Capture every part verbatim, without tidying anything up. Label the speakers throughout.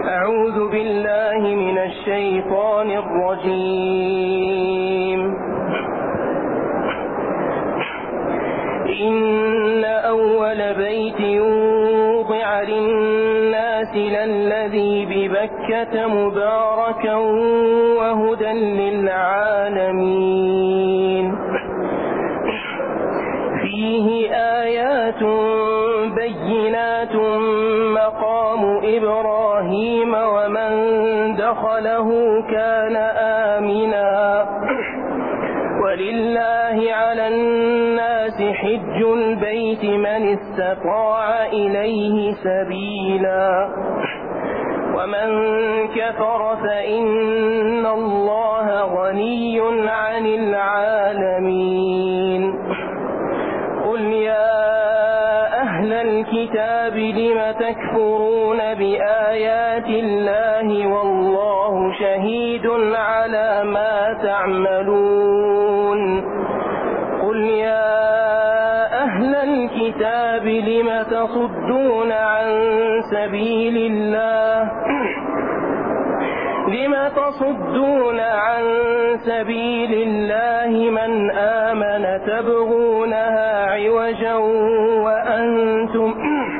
Speaker 1: أعوذ بالله من الشيطان الرجيم. إن أول بيت وضع للناس للذي ببكة مباركا وهدى للعالمين فيه آيات بينات مقام إبراهيم ومن دخله كان آمنا ولله على الناس حج البيت من استطاع إليه سبيلا ومن كفر فإن الله غني عن العالمين. قل يا أهل الكتاب لم تكفرون بآيات الله والله شهيد على ما تعملون. قل يا أهل الكتاب لم تصدون عن سبيل الله لم تصدون عن سبيل الله من آمن تبغونها عوجا وأنتم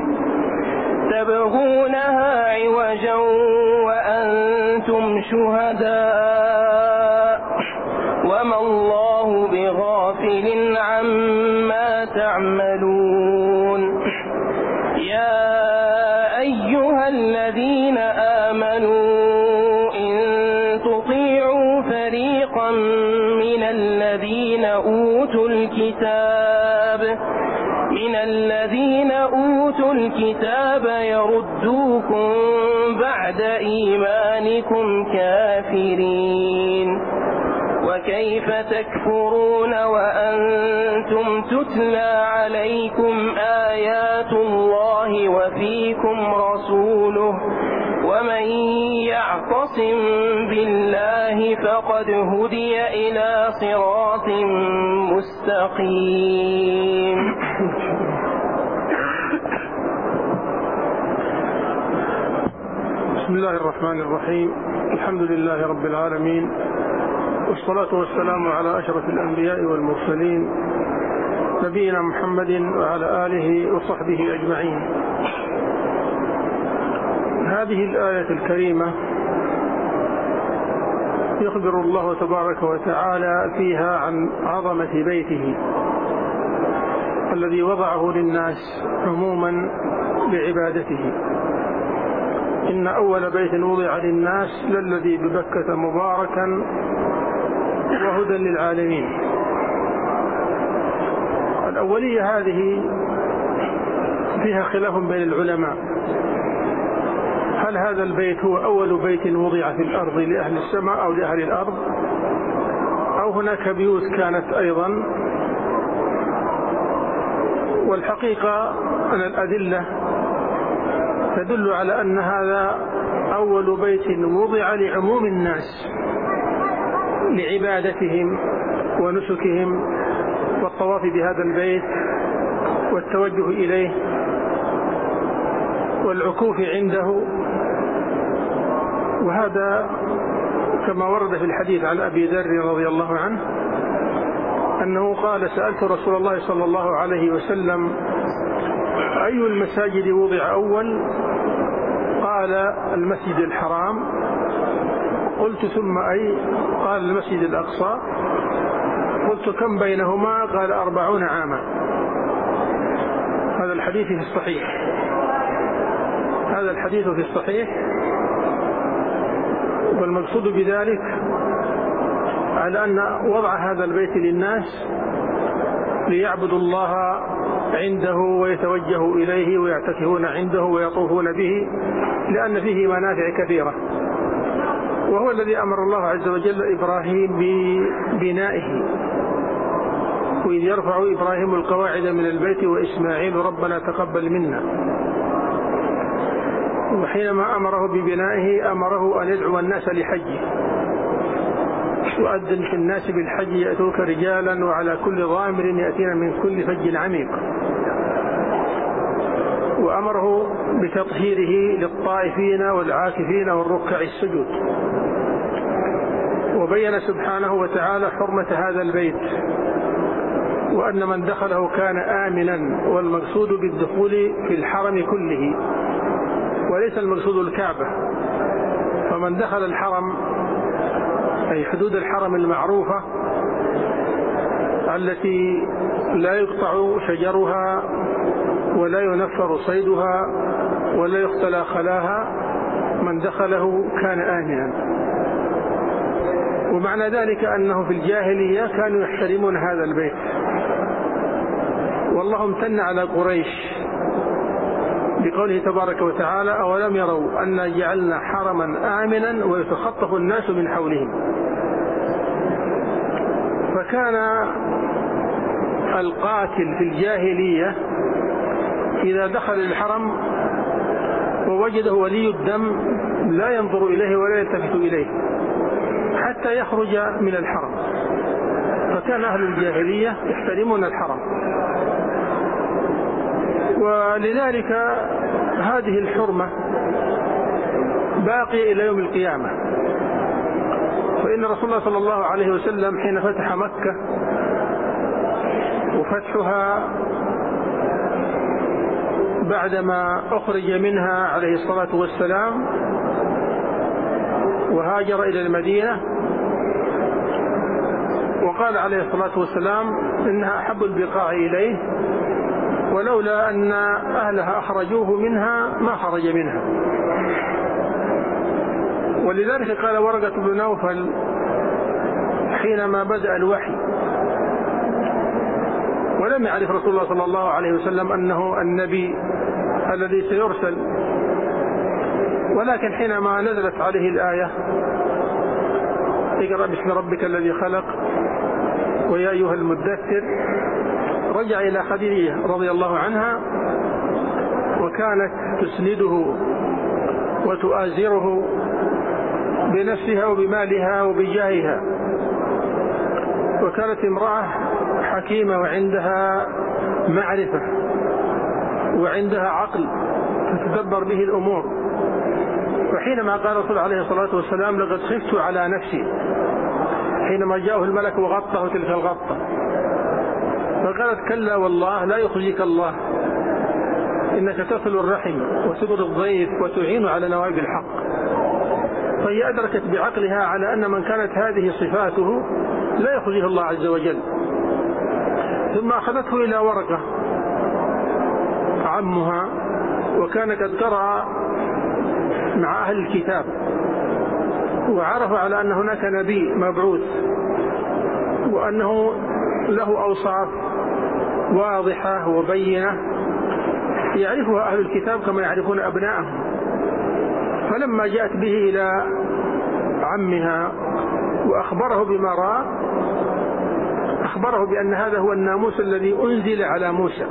Speaker 1: تبغونها عوجا وأنتم شهداء وما الله بغافل عما تعملون. يا أيها الذين آمنوا من الذين أوتوا الكتاب من الذين أوتوا الكتاب يردوكم بعد إيمانكم كافرين وكيف تكفرون وأنتم تتلى عليكم آيات الله وفيكم رسوله ومن يعتصم بالله فقد هدي إلى صراط مستقيم.
Speaker 2: بسم الله الرحمن الرحيم. الحمد لله رب العالمين والصلاة والسلام على أشرف الأنبياء والمرسلين نبينا محمد وعلى آله وصحبه أجمعين. هذه الآية الكريمة يخبر الله تبارك وتعالى فيها عن عظمة بيته الذي وضعه للناس عموما لعبادته. إن أول بيت وضع للناس للذي ببكة مباركا وهدى للعالمين. الأولية هذه فيها خلاف بين العلماء، هل هذا البيت هو أول بيت وضع في الأرض لأهل السماء أو لأهل الأرض، أو هناك بيوت كانت أيضا. والحقيقة أن الأدلة تدل على أن هذا أول بيت وضع لعموم الناس لعبادتهم ونسكهم والطواف بهذا البيت والتوجه إليه والعكوف عنده. وهذا كما ورد في الحديث عن أبي ذر رضي الله عنه أنه قال: سألت رسول الله صلى الله عليه وسلم أي المساجد وضع أول؟ قال: المسجد الحرام. قلت: ثم أي؟ قال: المسجد الأقصى. قلت: كم بينهما؟ قال: أربعون عاما. هذا الحديث في الصحيح هذا الحديث في الصحيح والمقصود بذلك على أن وضع هذا البيت للناس ليعبدوا الله عنده ويتوجهوا إليه ويعتكفون عنده ويطوفون به، لأن فيه منافع كثيرة. وهو الذي أمر الله عز وجل إبراهيم ببنائه، وإذ يرفع إبراهيم القواعد من البيت وإسماعيل ربنا تقبل منا. وحينما أمره ببنائه أمره أن يدعو الناس لحجه، وأذن في الناس بالحج يأتوك رجالا وعلى كل ضامر يأتين من كل فج عميق. وأمره بتطهيره للطائفين والعاكفين والركع السجود. وبين سبحانه وتعالى حرمة هذا البيت، وأن من دخله كان آمنا، والمقصود بالدخول في الحرم كله وليس المقصود الكعبة. فمن دخل الحرم أي حدود الحرم المعروفة التي لا يقطع شجرها ولا ينفر صيدها ولا يختلى خلاها، من دخله كان آمنا. ومعنى ذلك أنه في الجاهلية كانوا يحترمون هذا البيت، والله امتن على قريش بقوله تبارك وتعالى: أولم يروا أنا جعلنا حرما آمنا ويتخطف الناس من حولهم. فكان القاتل في الجاهلية إذا دخل الحرم ووجده ولي الدم لا ينظر إليه ولا يلتفت إليه حتى يخرج من الحرم. فكان أهل الجاهلية يحترمون الحرم، ولذلك هذه الحرمة باقية إلى يوم القيامة. فإن رسول الله صلى الله عليه وسلم حين فتح مكة وفتحها بعدما أخرج منها عليه الصلاة والسلام وهاجر إلى المدينة، وقال عليه الصلاة والسلام إنها أحب البقاع إليه، ولولا أن أهلها أخرجوه منها ما خرج منها. ولذلك قال ورقة بن نوفل حينما بدأ الوحي ولم يعرف رسول الله صلى الله عليه وسلم أنه النبي الذي سيرسل، ولكن حينما نزلت عليه الآية: اقرأ باسم ربك الذي خلق ويا أيها المدثر، رجع إلى خديجة رضي الله عنها، وكانت تسنده وتؤازره بنفسها وبمالها وبجاهها، وكانت امرأة حكيمة وعندها معرفة وعندها عقل تتدبر به الأمور. وحينما قال الرسول عليه الصلاة والسلام: لقد خفت على نفسي، حينما جاءه الملك وغطه تلك الغطة، فقالت: كلا والله لا يخزيك الله، إنك تصل الرحم وتقضي الضيف وتعين على نوائب الحق. فهي أدركت بعقلها على أن من كانت هذه صفاته لا يخزيه الله عز وجل. ثم أخذته إلى ورقة عمها، وكان قد قرأ مع أهل الكتاب وعرف على أن هناك نبي مبعوث وأنه له أوصاف واضحة وبينة يعرفها أهل الكتاب كما يعرفون أبنائهم. فلما جاءت به إلى عمها وأخبره بما رأى، أخبره بأن هذا هو الناموس الذي أنزل على موسى،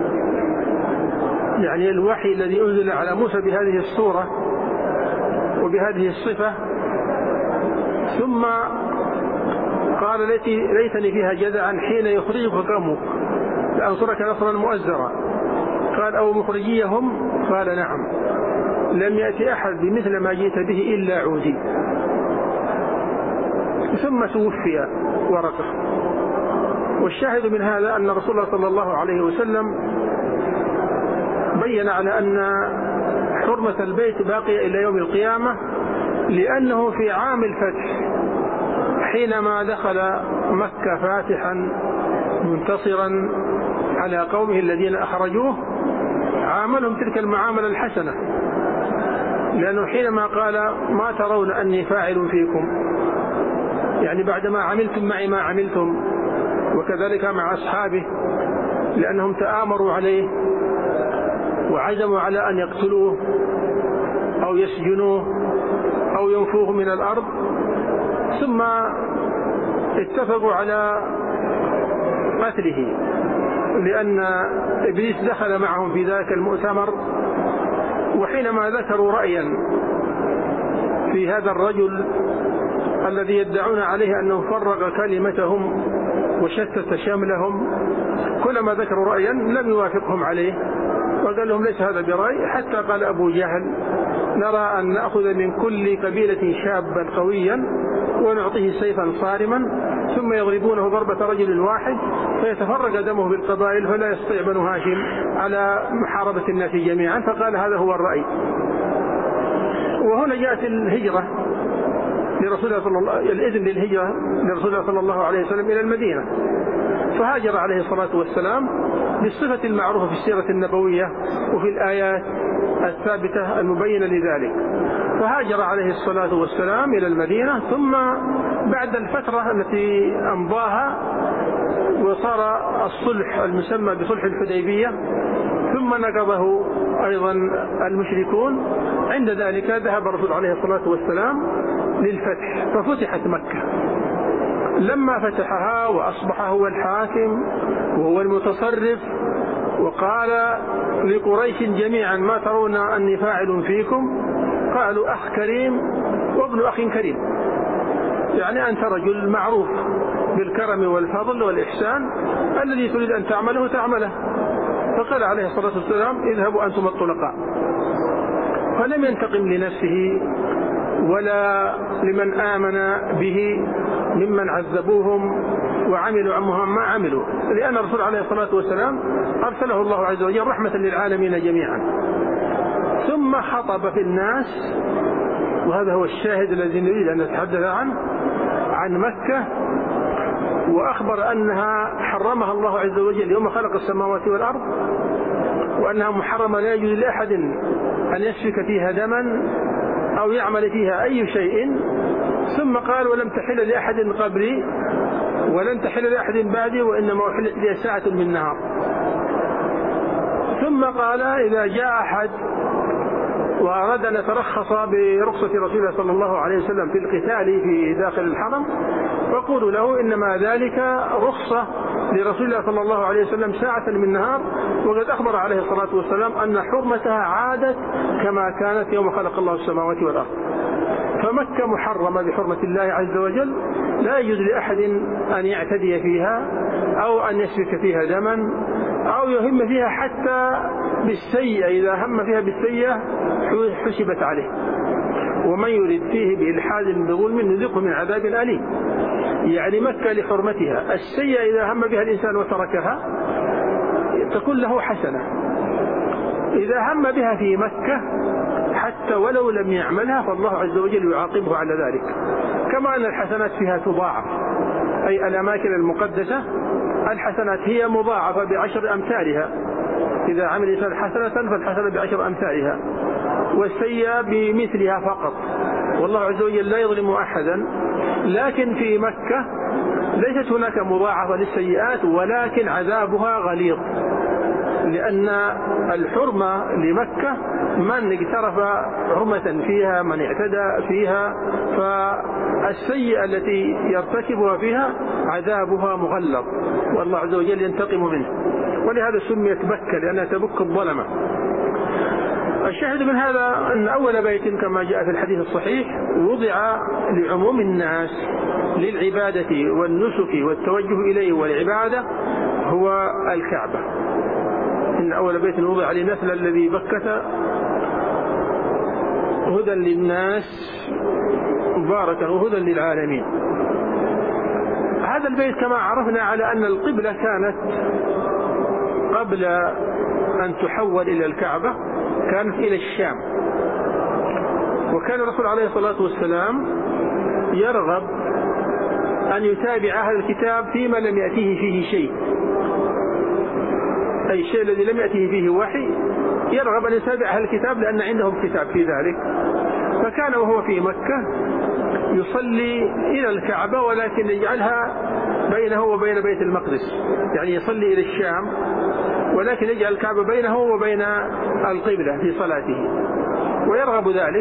Speaker 2: يعني الوحي الذي أنزل على موسى بهذه الصورة وبهذه الصفة. ثم قال: ليتني فيها جذعا حين يخرجك قومك لأنصرك نصرا مؤزرا. قال: أو مخرجيهم؟ قال: نعم. لم يأتي أحد بمثل ما جئت به إلا عودي. ثم توفي ورقة. والشاهد من هذا أن رسول الله صلى الله عليه وسلم بين على أن حرمة البيت باقية إلى يوم القيامة، لأنه في عام الفتح حينما دخل مكة فاتحا منتصرا على قومه الذين أخرجوه عاملهم تلك المعاملة الحسنة، لأنه حينما قال: ما ترون أني فاعل فيكم، يعني بعدما عملتم معي ما عملتم، وكذلك مع أصحابه لأنهم تآمروا عليه وعزموا على أن يقتلوه أو يسجنوه أو ينفوه من الأرض، ثم اتفقوا على قتله لأن إبليس دخل معهم في ذلك المؤتمر. وحينما ذكروا رأيا في هذا الرجل الذي يدعون عليه أنه فرق كلمتهم وشتت شملهم، كلما ذكروا رأيا لم يوافقهم عليه وقال لهم ليس هذا برأي، حتى قال أبو جهل نرى أن نأخذ من كل قبيلة شابا قويا ونعطيه سيفا صارما ثم يضربونه ضربة رجل واحد فيتفرق دمه بالقبائل فلا يستطيع بنو هاشم على محاربة الناس جميعا. فقال هذا هو الرأي. وهنا جاءت الهجرة لرسول الله صلى الله الإذن للهجرة لرسول الله صلى الله عليه وسلم إلى المدينة، فهاجر عليه الصلاة والسلام بالصفة المعروفة في السيرة النبوية وفي الآيات الثابتة المبينة لذلك. فهاجر عليه الصلاة والسلام إلى المدينة، ثم بعد الفترة التي أمضاها وصار الصلح المسمى بصلح الحديبية ثم نقضه أيضا المشركون، عند ذلك ذهب الرسول عليه الصلاة والسلام للفتح ففتحت مكة. لما فتحها وأصبح هو الحاكم وهو المتصرف وقال لقريش جميعا ما ترون أني فاعل فيكم؟ قالوا أخ كريم وابن أخ كريم، يعني أنت رجل معروف بالكرم والفضل والإحسان، الذي تريد أن تعمله تعمله. فقال عليه الصلاة والسلام اذهبوا أنتم الطلقاء. فلم ينتقم لنفسه ولا لمن آمن به ممن عذبوهم وعملوا عمهم ما عملوا، لأن الرسول عليه الصلاة والسلام أرسله الله عز وجل رحمة للعالمين جميعا. ثم خطب في الناس، وهذا هو الشاهد الذي نريد أن نتحدث عنه، عن مكة، وأخبر أنها حرمها الله عز وجل يوم خلق السماوات والأرض، وأنها محرمة لا يجوز لأحد أن يسفك فيها دما أو يعمل فيها أي شيء. ثم قال ولم تحل لأحد قبلي ولن تحل لأحد بعدي وإنما أحلت لي ساعة من نهار. ثم قال إذا جاء أحد وأراد أن يترخص برخصة رسول الله صلى الله عليه وسلم في القتال في داخل الحرم فقولوا له إنما ذلك رخصة لرسول الله صلى الله عليه وسلم ساعة من نهار، وقد أخبر عليه الصلاة والسلام أن حرمتها عادت كما كانت يوم خلق الله السماوات والأرض. فمكة محرمة بحرمة الله عز وجل، لا يجوز لأحد أن يعتدي فيها أو أن يسفك فيها دما أو يهم فيها حتى بالسيئة، إذا هم فيها بالسيئة حسبت عليه. ومن يريد فيه بإلحاد بظلم نذقه من عذاب أليم. يعني مكة لحرمتها، السيئة إذا هم بها الإنسان وتركها تكون له حسنة، إذا هم بها في مكة حتى ولو لم يعملها فالله عز وجل يعاقبه على ذلك. كما أن الحسنات فيها تضاعف، أي الأماكن المقدسة الحسنات هي مضاعفة بعشر أمثالها، إذا عمل إنسان حسنة فالحسنة بعشر أمثالها، والسيئة بمثلها فقط، والله عز وجل لا يظلم أحدا. لكن في مكة ليست هناك مضاعفة للسيئات، ولكن عذابها غليظ، لأن الحرمة لمكة من اقترف حرمة فيها، من اعتدى فيها، فالسيئة التي يرتكبها فيها عذابها مغلظ، والله عز وجل ينتقم منه، ولهذا سميت مكة لأنها تبك الظلمة. الشاهد من هذا أن أول بيت كما جاء في الحديث الصحيح وضع لعموم الناس للعبادة والنسك والتوجه إليه والعبادة هو الكعبة. إن أول بيت وضع لنسل الذي بكة هدى للناس مباركا وهدى للعالمين. هذا البيت كما عرفنا على أن القبلة كانت قبل أن تحول إلى الكعبة كانت إلى الشام، وكان الرسول عليه الصلاة والسلام يرغب أن يتابع أهل الكتاب فيما لم يأتيه فيه شيء، أي الشيء الذي لم يأتيه فيه وحي يرغب أن يتابع أهل الكتاب لأن عندهم كتاب في ذلك. فكان وهو في مكة يصلي إلى الكعبة ولكن يجعلها بينه وبين بيت المقدس، يعني يصلي إلى الشام ولكن يجعل الكعبة بينه وبين القبلة في صلاته، ويرغب ذلك.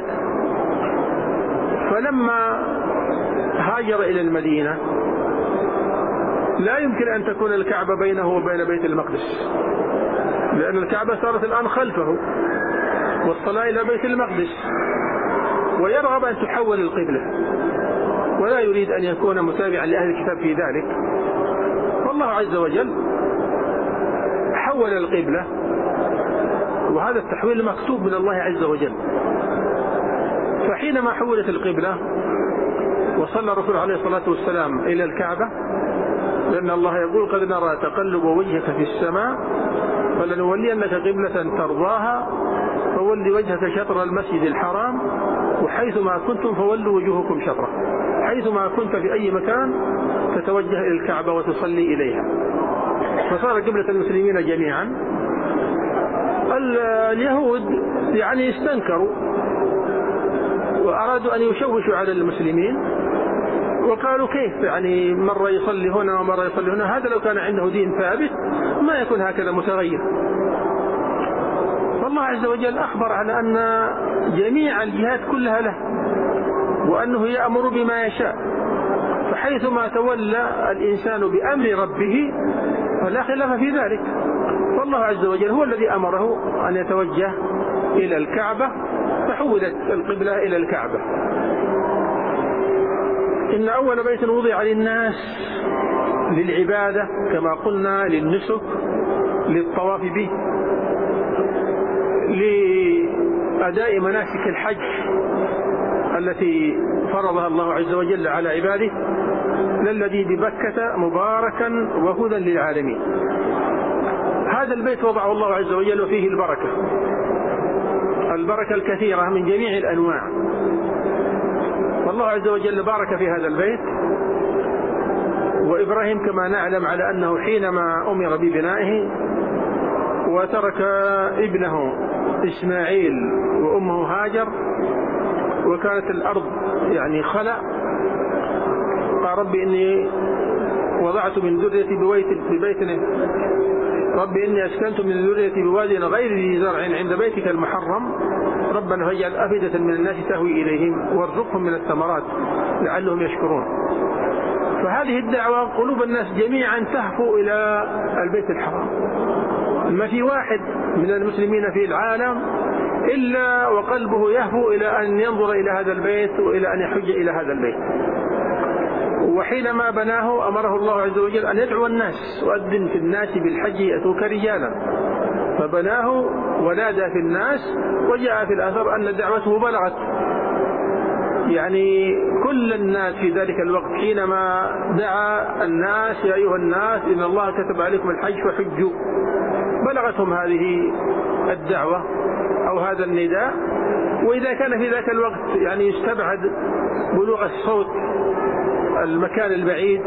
Speaker 2: فلما هاجر إلى المدينة لا يمكن أن تكون الكعبة بينه وبين بيت المقدس، لأن الكعبة صارت الآن خلفه والصلاة إلى بيت المقدس، ويرغب أن تحول القبلة ولا يريد أن يكون متابعا لأهل الكتاب في ذلك. والله عز وجل حول القبلة وهذا التحويل مكتوب من الله عز وجل. فحينما حولت القبلة وصلى الرسول عليه الصلاة والسلام إلى الكعبة، لأن الله يقول قد نرى تقلب وجهك في السماء فلنولينك قبلة ترضاها فول وجهك شطر المسجد الحرام وحيثما كنتم فولوا وجوهكم شطره، حيثما كنت في أي مكان تتوجه إلى الكعبة وتصلي إليها. فصار قبلة المسلمين جميعا. اليهود يعني استنكروا وأرادوا أن يشوشوا على المسلمين وقالوا كيف يعني مرة يصلي هنا ومرة يصلي هنا، هذا لو كان عنده دين ثابت ما يكون هكذا متغير. فالله عز وجل أخبر على أن جميع الجهات كلها له وأنه يأمر بما يشاء، فحيثما تولى الإنسان بأمر ربه فلا خلاف في ذلك. والله عز وجل هو الذي أمره أن يتوجه إلى الكعبة فحولت القبلة إلى الكعبة. إن أول بيت وضع للناس للعبادة كما قلنا، للنسك، للطواف به، لأداء مناسك الحج التي فرضها الله عز وجل على عباده، للذي ببكة مباركا وهدى للعالمين. هذا البيت وضعه الله عز وجل وفيه البركة، البركة الكثيرة من جميع الأنواع. والله عز وجل بارك في هذا البيت. وإبراهيم كما نعلم على أنه حينما أمر ببنائه وترك ابنه إسماعيل وأمه هاجر وكانت الأرض يعني خلأ، قال ربي إني وضعت من ذريتي ببيت ببيت ربي إني أسكنت من ذريتي بواد غير ذي زرع عند بيتك المحرم ربنا فاجعل أفئدة من الناس تهوي إليهم وارزقهم من الثمرات لعلهم يشكرون. فهذه الدعوة قلوب الناس جميعا تهفو إلى البيت الحرام. ما في واحد من المسلمين في العالم إلا وقلبه يهفو إلى أن ينظر إلى هذا البيت وإلى أن يحج إلى هذا البيت. وحينما بناه أمره الله عز وجل أن يدعو الناس وأذن في الناس بالحج يأتوك رجالا، فبناه ونادى في الناس، وجاء في الأثر أن دعوته بلغت يعني كل الناس في ذلك الوقت. حينما دعا الناس يا أيها الناس إن الله كتب عليكم الحج فحجوا، بلغتهم هذه الدعوة أو هذا النداء. وإذا كان في ذاك الوقت يعني يستبعد بلوغ الصوت المكان البعيد،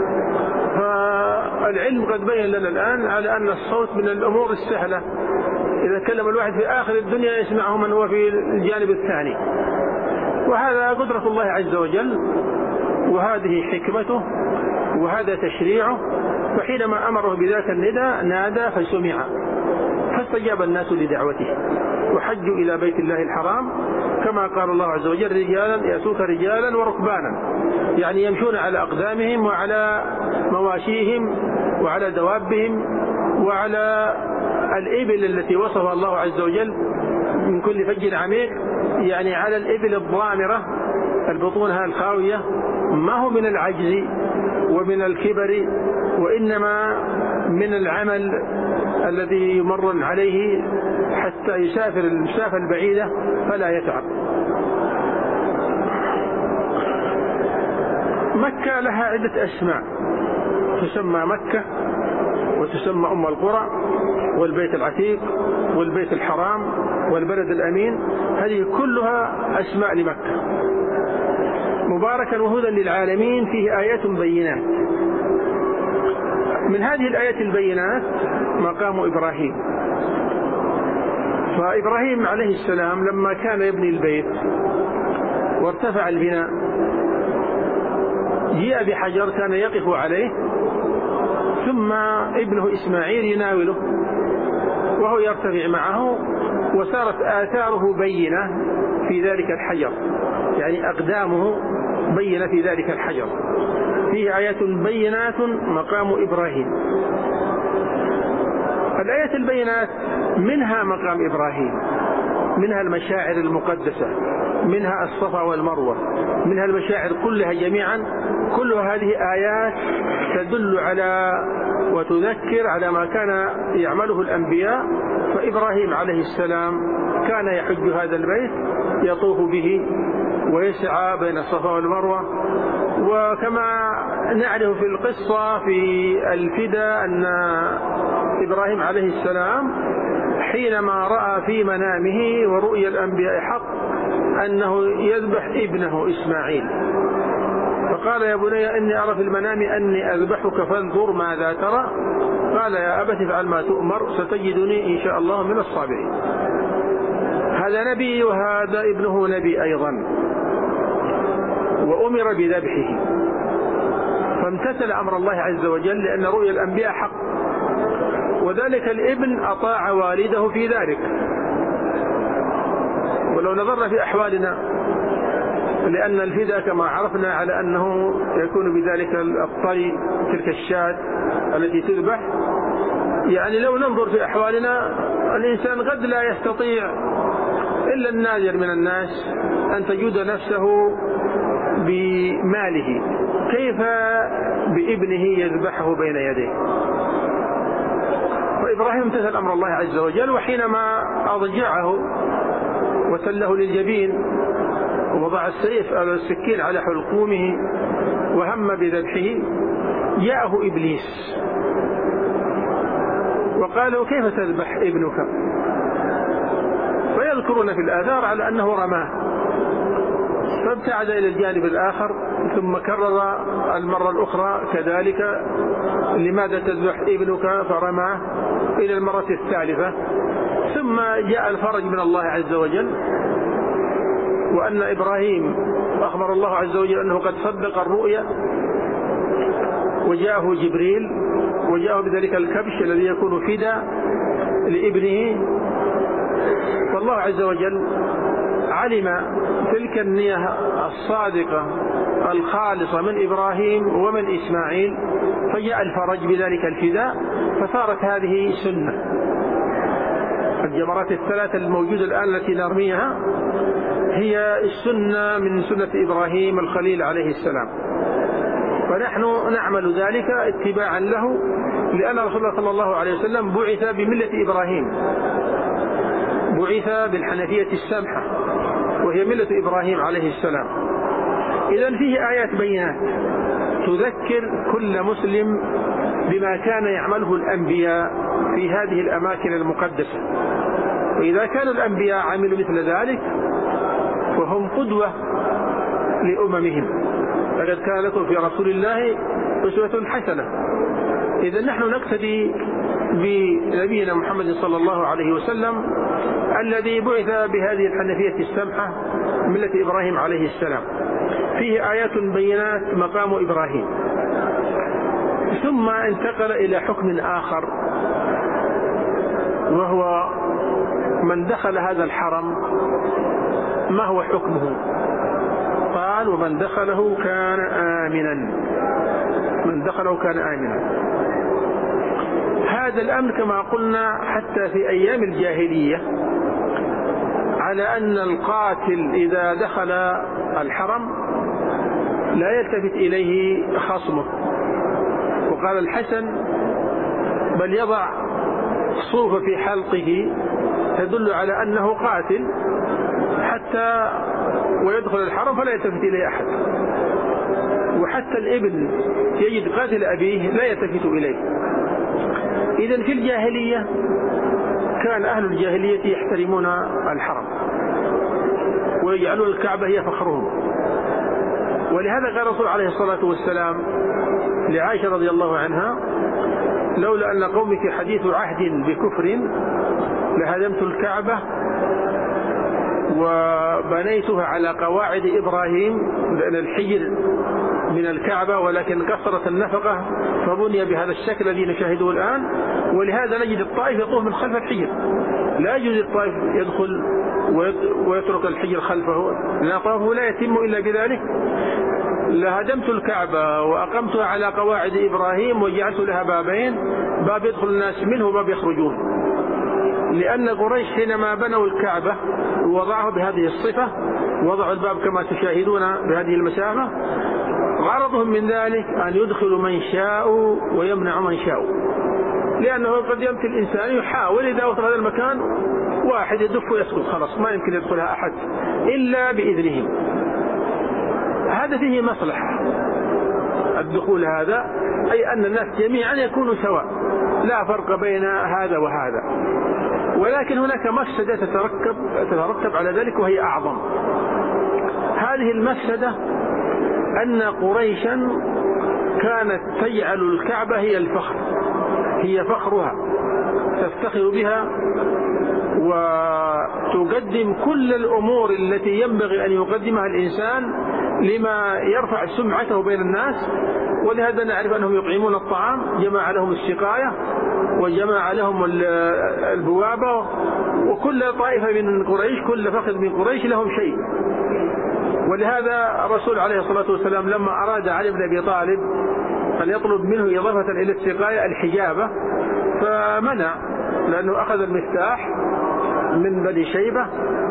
Speaker 2: فالعلم قد بين لنا الآن على أن الصوت من الأمور السهلة. إذا كلم الواحد في آخر الدنيا يسمعه من هو في الجانب الثاني، وهذا قدرة الله عز وجل وهذه حكمته وهذا تشريعه. وحينما أمره بذاك النداء نادى فسمع، فاستجاب الناس لدعوته وحجوا إلى بيت الله الحرام كما قال الله عز وجل رجالا يأتوك رجالا وركبانا، يعني يمشون على أقدامهم وعلى مواشيهم وعلى دوابهم وعلى الإبل التي وصفها الله عز وجل من كل فج عميق، يعني على الإبل الضامرة البطونها الخاوية، ما هو من العجز ومن الكبر وإنما من العمل الذي يمر عليه حتى يسافر المسافة البعيدة فلا يتعب. مكة لها عدة أسماء، تسمى مكة وتسمى أم القرى والبيت العتيق والبيت الحرام والبلد الأمين، هذه كلها أسماء لمكة. مباركا وهدى للعالمين فيه آيات بينات. من هذه الآيات البينات مقام إبراهيم. فإبراهيم عليه السلام لما كان يبني البيت وارتفع البناء جاء بحجر كان يقف عليه، ثم ابنه إسماعيل يناوله وهو يرتفع معه، وصارت آثاره بينة في ذلك الحجر، يعني أقدامه بينة في ذلك الحجر. فيه آيات بينات مقام إبراهيم. الآيات البينات منها مقام إبراهيم، منها المشاعر المقدسة، منها الصفا والمروة، منها المشاعر كلها جميعا. كل هذه آيات تدل على وتذكر على ما كان يعمله الأنبياء فإبراهيم عليه السلام كان يحج هذا البيت، يطوف به ويسعى بين الصفا والمروة. وكما نعرف في القصة في الفداء أن إبراهيم عليه السلام حينما رأى في منامه ورؤيا الأنبياء حق أنه يذبح ابنه إسماعيل، فقال يا بني إني أرى في المنام أني أذبحك فانظر ماذا ترى. قال يا أبت افعل ما تؤمر ستجدني إن شاء الله من الصابرين. هذا نبي وهذا ابنه نبي أيضا، وأمر بذبحه فامتثل أمر الله عز وجل لأن رؤيا الأنبياء حق، وذلك الابن أطاع والده في ذلك. ولو نظرنا في أحوالنا، لأن الفداء كما عرفنا على أنه يكون بذلك الطري تلك الشاة التي تذبح، يعني لو ننظر في أحوالنا الإنسان قد لا يستطيع إلا النادر من الناس أن تجود نفسه بماله، كيف بابنه يذبحه بين يديه؟ فإبراهيم امتثل أمر الله عز وجل، وحينما أضجعه وسله للجبين ووضع السيف أو السكين على حلقومه وهم بذبحه، جاءه إبليس وقال له كيف تذبح ابنك؟ فيذكرون في الآثار على أنه رماه، فابتعد إلى الجانب الآخر ثم كرر المرة الأخرى كذلك لماذا تذبح ابنك؟ فرماه إلى المرة الثالثة. ثم جاء الفرج من الله عز وجل، وأن إبراهيم أخبر الله عز وجل أنه قد صدق الرؤيا، وجاءه جبريل وجاءه بذلك الكبش الذي يكون فداء لابنه. والله عز وجل علم تلك النية الصادقة الخالصة من إبراهيم ومن إسماعيل، فجاء الفرج بذلك الفداء، فصارت هذه سنة. الجمرات الثلاثة الموجودة الآن التي نرميها هي السنة من سنة إبراهيم الخليل عليه السلام، فنحن نعمل ذلك اتباعا له، لأن رسول الله صلى الله عليه وسلم بعث بملة إبراهيم، بعث بالحنفية السمحة وهي ملة إبراهيم عليه السلام. إذن فيه آيات بينات تذكر كل مسلم بما كان يعمله الأنبياء في هذه الأماكن المقدسة، وإذا كانوا الأنبياء عملوا مثل ذلك فهم قدوة لأممهم، فقد كان لكم في رسول الله أسوة حسنة. إذن نحن نقتدي بنبينا محمد صلى الله عليه وسلم الذي بعث بهذه الحنفية السمحة ملة إبراهيم عليه السلام. فيه آيات بينات مقام إبراهيم. ثم انتقل إلى حكم آخر، وهو من دخل هذا الحرم ما هو حكمه؟ قال ومن دخله كان آمنا، من دخله كان آمنا. هذا الأمر كما قلنا حتى في أيام الجاهلية على أن القاتل إذا دخل الحرم لا يلتفت إليه خصمه. وقال الحسن بل يضع صوف في حلقه تدل على أنه قاتل حتى ويدخل الحرم فلا يلتفت إليه أحد، وحتى الابن يجد قاتل أبيه لا يلتفت إليه. إذن في الجاهلية كان أهل الجاهلية يحترمون الحرم ويجعلون الكعبة هي فخرهم، ولهذا قال الرسول عليه الصلاة والسلام لعائشة رضي الله عنها لولا أن قومك حديث عهد بكفر لهدمت الكعبة وبنيتها على قواعد إبراهيم، لأن الحجر من الكعبة ولكن كثرت النفقة فبني بهذا الشكل الذي نشاهده الآن. ولهذا نجد الطائف يطوف من خلف الحجر، لا يجوز الطائف يدخل ويترك الحجر خلفه، لأن طوافه لا يتم إلا بذلك. لهدمت الكعبة وأقمتها على قواعد إبراهيم وجعلت لها بابين، باب يدخل الناس منه وباب يخرجون، لأن قريش حينما بنوا الكعبة ووضعه بهذه الصفة وضعوا الباب كما تشاهدون بهذه المسافة، غرضهم من ذلك أن يدخلوا من شاء ويمنع من شاء، لأنه قد يمكن الإنسان يحاول إذا وصل هذا المكان واحد يدف ويسكت خلاص ما يمكن يدخلها أحد إلا بإذنهم. هذا فيه مصلحة الدخول هذا، أي أن الناس جميعا يكونوا سواء لا فرق بين هذا وهذا. ولكن هناك مفسدة تتركب, تتركب على ذلك وهي أعظم. هذه المفسدة أن قريشا كانت تجعل الكعبة هي الفخر، هي فخرها، تفتخر بها وتقدم كل الأمور التي ينبغي أن يقدمها الإنسان لما يرفع سمعته بين الناس. ولهذا نعرف أنهم يطعمون الطعام، جمع لهم السقاية وجمع لهم البوابة، وكل طائفة من قريش كل فخذ من قريش لهم شيء. ولهذا الرسول عليه الصلاة والسلام لما أراد علي بن أبي طالب أن يطلب منه إضافة إلى السقاية الحجابة فمنع، لأنه أخذ المفتاح من بني شيبة،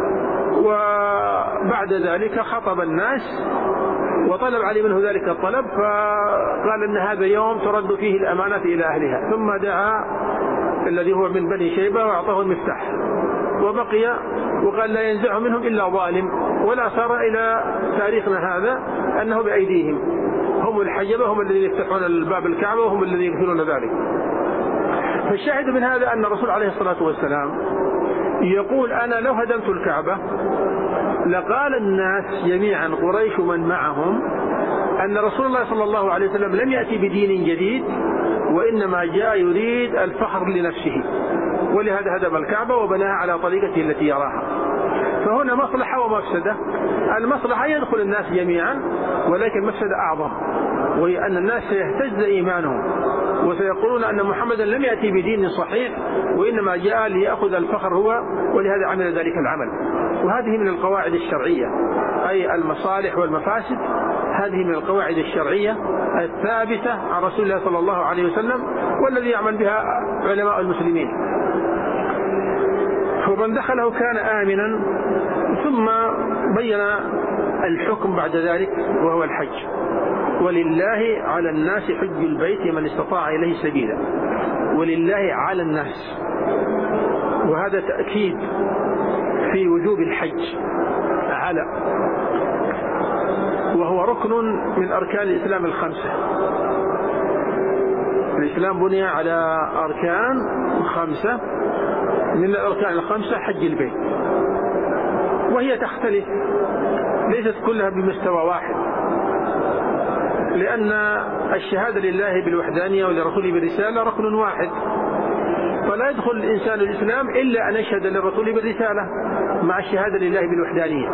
Speaker 2: وبعد ذلك خطب الناس وطلب علي منه ذلك الطلب، فقال إن هذا يوم ترد فيه الأمانة إلى أهلها، ثم دعا الذي هو من بني شيبة وأعطاه المفتاح وبقي، وقال لا ينزعه منهم إلا ظالم. ولا صار إلى تاريخنا هذا أنه بأيديهم، هم الحجبة، هم الذين يفتحون الباب الكعبة وهم الذين يغفرون ذلك. فالشاهد من هذا أن الرسول عليه الصلاة والسلام يقول أنا لو هدمت الكعبة لقال الناس جميعا قريش من معهم أن رسول الله صلى الله عليه وسلم لم يأتي بدين جديد، وإنما جاء يريد الفخر لنفسه، ولهذا هدم الكعبة وبناها على طريقته التي يراها. فهنا مصلحة ومفسدة. المصلحة يدخل الناس جميعا، ولكن مفسدة أعظم، وهي أن الناس سيهتز إيمانهم وسيقولون أن محمدا لم يأتي بدين صحيح، وإنما جاء ليأخذ الفخر هو، ولهذا عمل ذلك العمل. وهذه من القواعد الشرعية، أي المصالح والمفاسد، هذه من القواعد الشرعية الثابتة عن رسول الله صلى الله عليه وسلم، والذي يعمل بها علماء المسلمين. فمن دخله كان آمنا. ثم بين الحكم بعد ذلك وهو الحج. ولله على الناس حج البيت من استطاع إليه سبيلا. ولله على الناس، وهذا تأكيد في وجوب الحج على، وهو ركن من أركان الإسلام الخمسة. الإسلام بني على أركان خمسة، من الأركان الخمسة حج البيت، وهي تختلف، ليست كلها بمستوى واحد، لأن الشهادة لله بالوحدانية ولرسوله بالرسالة ركن واحد، فلا يدخل الإنسان الإسلام إلا أن يشهد للرسول بالرسالة مع الشهادة لله بالوحدانية.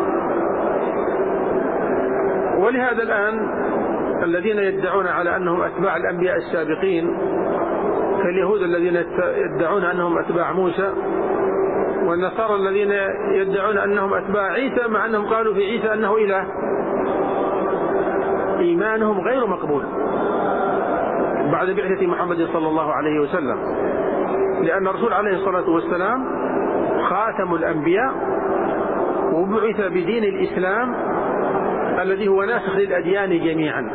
Speaker 2: ولهذا الآن الذين يدعون على أنهم أتباع الأنبياء السابقين كاليهود الذين يدعون أنهم أتباع موسى، والنصارى الذين يدعون أنهم أتباع عيسى مع أنهم قالوا في عيسى أنه إله، إيمانهم غير مقبول بعد بعثة محمد صلى الله عليه وسلم، لأن الرسول عليه الصلاة والسلام خاتم الأنبياء، وبعث بدين الإسلام الذي هو ناسخ للأديان جميعا.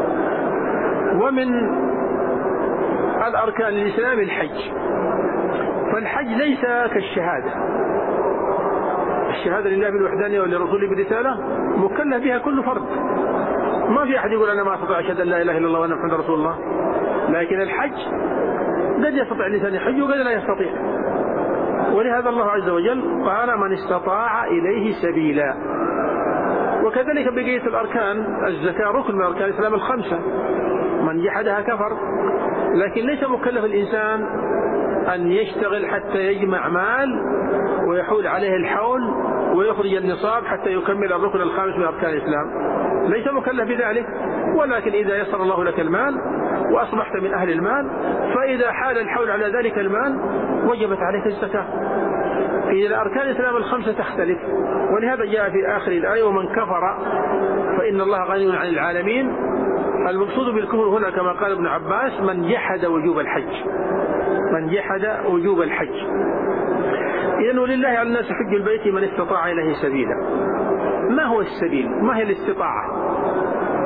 Speaker 2: ومن الأركان الإسلام الحج، فالحج ليس كالشهادة. الشهادة لله بالوحدانية ولرسوله بالرسالة مكلف بها كل فرد، ما في أحد يقول أنا ما أستطيع أشهد أن لا إله إلا الله وأن محمدا رسول الله. لكن الحج قد يستطيع الإنسان يحج وقد لا يستطيع، ولهذا الله عز وجل قال من استطاع إليه سبيلا. وكذلك بقية الأركان، الزكاة ركن من أركان الإسلام الخمسة، من جحدها كفر، لكن ليس مكلف الإنسان أن يشتغل حتى يجمع مال ويحول عليه الحول ويخرج النصاب حتى يكمل الركن الخامس من أركان الإسلام، ليس مكلف بذلك. ولكن إذا يسر الله لك المال وأصبحت من أهل المال، فإذا حال الحول على ذلك المال وجبت عليك الزكاة. إذا أركان الإسلام الخمسة تختلف، ولهذا جاء في آخر الآية ومن كفر فإن الله غني عن العالمين. المقصود بالكفر هنا كما قال ابن عباس من جحد وجوب الحج، من جحد وجوب الحج. إذن ولله على الناس حج البيت من استطاع إليه سبيلا. ما هو السبيل؟ ما هي الاستطاعة؟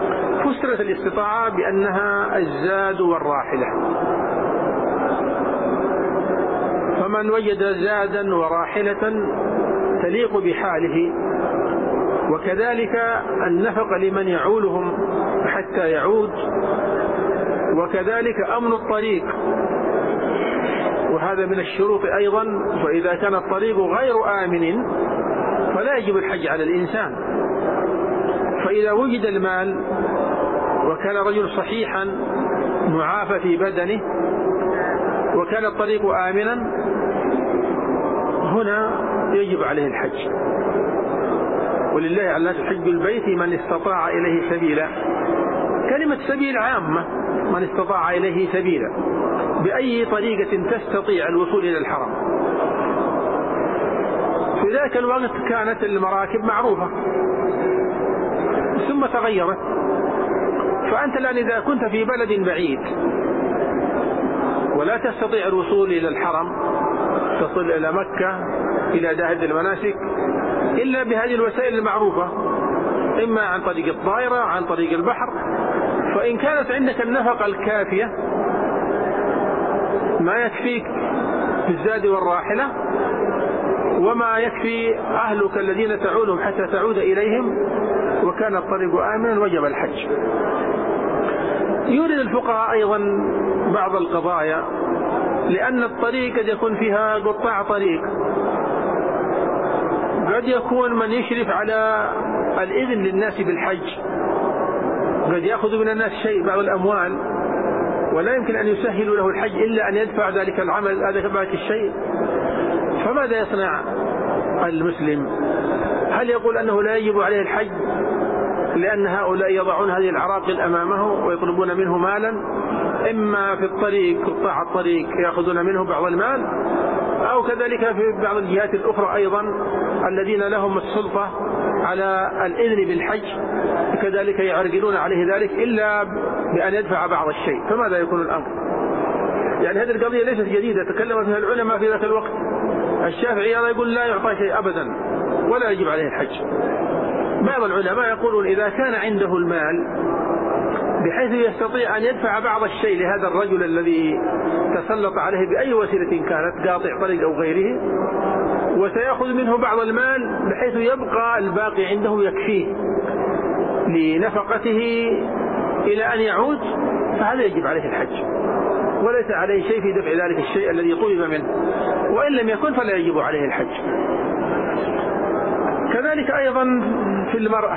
Speaker 2: فسرت الاستطاعة بأنها الزاد والراحلة، ومن وجد زادا وراحلة تليق بحاله، وكذلك النفق لمن يعولهم حتى يعود، وكذلك أمن الطريق، وهذا من الشروط أيضا. فإذا كان الطريق غير آمن فلا يجب الحج على الإنسان. فإذا وجد المال وكان رجل صحيحا معافى في بدنه وكان الطريق آمنا، هنا يجب عليه الحج. ولله على الناس حج البيت من استطاع إليه سبيلا. كلمة سبيل عامة، من استطاع إليه سبيلا، بأي طريقة تستطيع الوصول إلى الحرم. في ذاك الوقت كانت المراكب معروفة ثم تغيرت. فأنت الآن إذا كنت في بلد بعيد ولا تستطيع الوصول إلى الحرم، تصل إلى مكة إلى داهية المناسك إلا بهذه الوسائل المعروفة، إما عن طريق الطائرة عن طريق البحر. فإن كانت عندك النفقة الكافية ما يكفيك في الزاد والراحلة وما يكفي أهلك الذين تعولهم حتى تعود إليهم، وكان الطريق آمنا، وجب الحج. يورد الفقهاء أيضا بعض القضايا، لأن الطريق قد يكون فيها قطاع طريق، قد يكون من يشرف على الإذن للناس بالحج قد يأخذ من الناس شيء بعض الأموال، ولا يمكن أن يسهل له الحج إلا أن يدفع ذلك العمل هذا ذلك الشيء. فماذا يصنع المسلم؟ هل يقول أنه لا يجب عليه الحج لأن هؤلاء يضعون هذه العراقل أمامه ويطلبون منه مالا، إما في الطريق قطاع الطريق يأخذون منه بعض المال، أو كذلك في بعض الجهات الأخرى أيضا الذين لهم السلطة على الإذن بالحج كذلك يعرقلون عليه ذلك إلا بأن يدفع بعض الشيء. فماذا يكون الأمر؟ يعني هذه القضية ليست جديدة، تكلم فيها العلماء في ذاك الوقت. الشافعي يقول لا يعطى شيء أبدا ولا يجب عليه الحج. بعض العلماء يقولون إذا كان عنده المال بحيث يستطيع أن يدفع بعض الشيء لهذا الرجل الذي تسلط عليه بأي وسيلة كانت، قاطع طريق أو غيره، وسيأخذ منه بعض المال بحيث يبقى الباقي عنده يكفيه لنفقته إلى أن يعود، فهذا يجب عليه الحج، وليس عليه شيء في دفع ذلك الشيء الذي طلب منه، وإن لم يكن فلا يجب عليه الحج. كذلك أيضا في المرأة،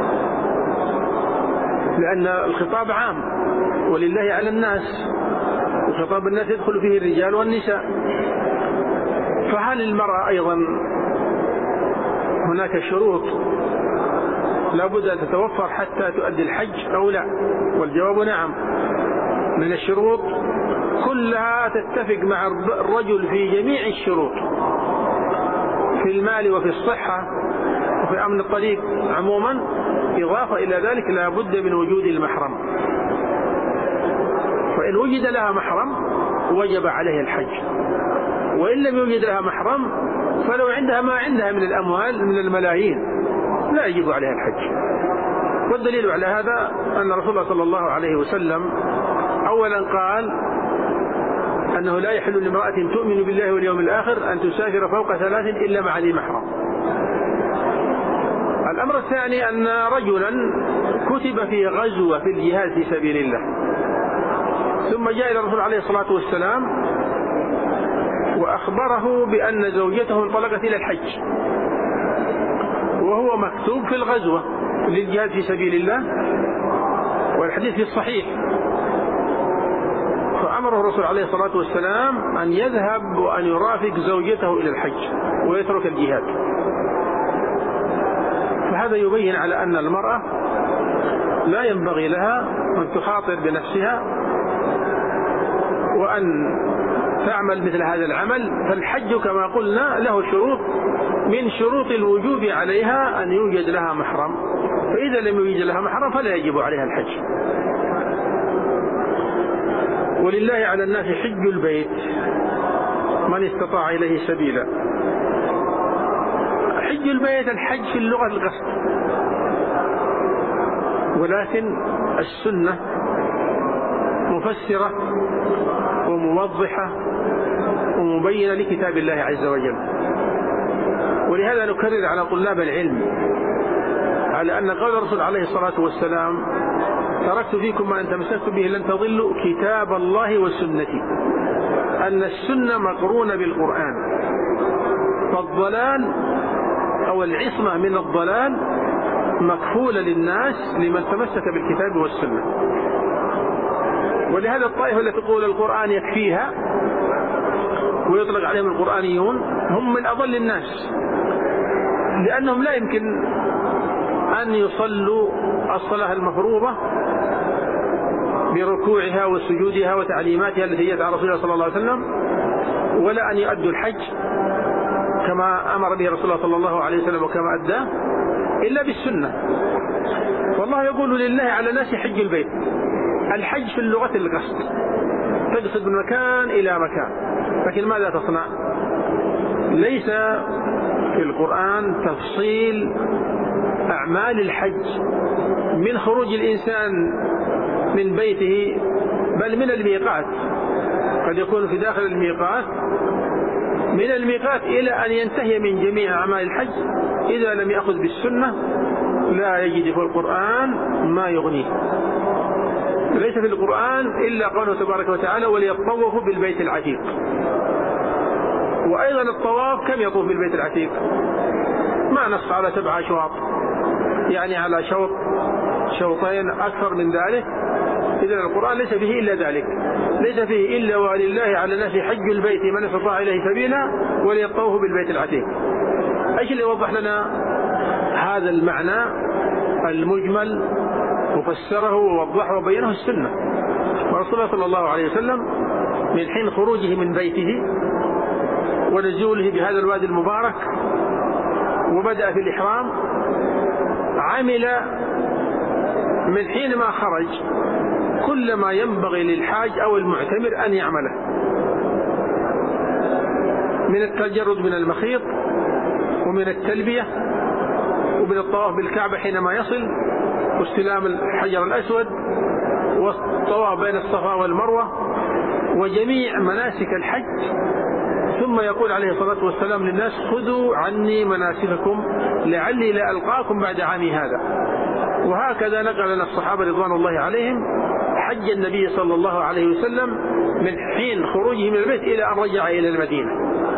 Speaker 2: لأن الخطاب عام ولله على الناس، وخطاب الناس يدخل فيه الرجال والنساء. فهل المرأة أيضا هناك شروط لابد أن تتوفر حتى تؤدي الحج أو لا؟ والجواب نعم. من الشروط كلها تتفق مع الرجل في جميع الشروط، في المال وفي الصحة وفي أمن الطريق عموما، إضافة إلى ذلك لا بد من وجود المحرم. فإن وجد لها محرم وجب عليه الحج، وإن لم يوجد لها محرم فلو عندها ما عندها من الأموال من الملايين لا يجب عليها الحج. والدليل على هذا أن رسول الله صلى الله عليه وسلم أولا قال أنه لا يحل لامرأة تؤمن بالله واليوم الآخر أن تسافر فوق ثلاث إلا مع ذي محرم. الأمر الثاني أن رجلا كتب في غزوة في الجهاد في سبيل الله، ثم جاء إلى الرسول عليه الصلاة والسلام وأخبره بأن زوجته انطلقت إلى الحج وهو مكتوب في الغزوة للجهاد في سبيل الله، والحديث في الصحيح. فأمره الرسول عليه الصلاة والسلام أن يذهب وأن يرافق زوجته إلى الحج ويترك الجهاد. فهذا يبين على أن المرأة لا ينبغي لها أن تخاطر بنفسها وأن تعمل مثل هذا العمل. فالحج كما قلنا له شروط، من شروط الوجوب عليها أن يوجد لها محرم، فإذا لم يوجد لها محرم فلا يجب عليها الحج. ولله على الناس حج البيت من استطاع إليه سبيلا. حج البيت الحج في اللغة القصد، ولكن السنة مفسرة وموضحة ومبينة لكتاب الله عز وجل. ولهذا نكرر على طلاب العلم على أن قول الرسول عليه الصلاة والسلام: تركت فيكم ما أن تمسكتم به لن تضلوا كتاب الله وسنتي، أن السنة مقرونة بالقرآن، فالضلال أو العصمة من الضلال مكفولة للناس لمن تمسك بالكتاب والسنة. ولهذا الطائفة التي تقول القرآن يكفيها ويطلق عليهم القرآنيون هم من أضل الناس، لأنهم لا يمكن أن يصلوا الصلاة المفروضة بركوعها وسجودها وتعليماتها التي جاءت عن رسول الله صلى الله عليه وسلم، ولا أن يؤدوا الحج كما أمر به رسول الله صلى الله عليه وسلم وكما أداه إلا بالسنة. والله يقول: لله على الناس حج البيت. الحج في اللغة القصد، تقصد من مكان إلى مكان، لكن ماذا تصنع؟ ليس في القرآن تفصيل أعمال الحج من خروج الإنسان من بيته، بل من الميقات، قد يكون في داخل الميقات، من الميقات إلى أن ينتهي من جميع أعمال الحج. إذا لم يأخذ بالسنة لا يجد في القرآن ما يغنيه. ليس في القرآن إلا قوله تبارك وتعالى: وليطوفوا بالبيت العتيق. وأيضا الطواف كم يطوف بالبيت العتيق؟ ما نص على سبع أشواط، يعني على شوط شوطين أكثر من ذلك. إذن القرآن ليس فيه إلا ذلك، ليس فيه إلا ولله على الناس حج البيت من استطاع إليه سبيلا وليطوفوا بالبيت العتيق. أيش اللي يوضح لنا هذا المعنى المجمل وفسره ووضحه وبينه؟ السنة. ورسول الله صلى الله عليه وسلم من حين خروجه من بيته ونزوله بهذا الوادي المبارك وبدأ في الإحرام، عمل من حين ما خرج كل ما ينبغي للحاج أو المعتمر أن يعمله، من التجرد من المخيط ومن التلبية ومن الطواف بالكعبة حينما يصل، واستلام الحجر الأسود، والطواف بين الصفا والمروة، وجميع مناسك الحج. ثم يقول عليه الصلاة والسلام للناس: خذوا عني مناسككم لعلي لا ألقاكم بعد عامي هذا. وهكذا نقل لنا الصحابة رضوان الله عليهم حج النبي صلى الله عليه وسلم من حين خروجه من البيت إلى أن رجع إلى المدينة.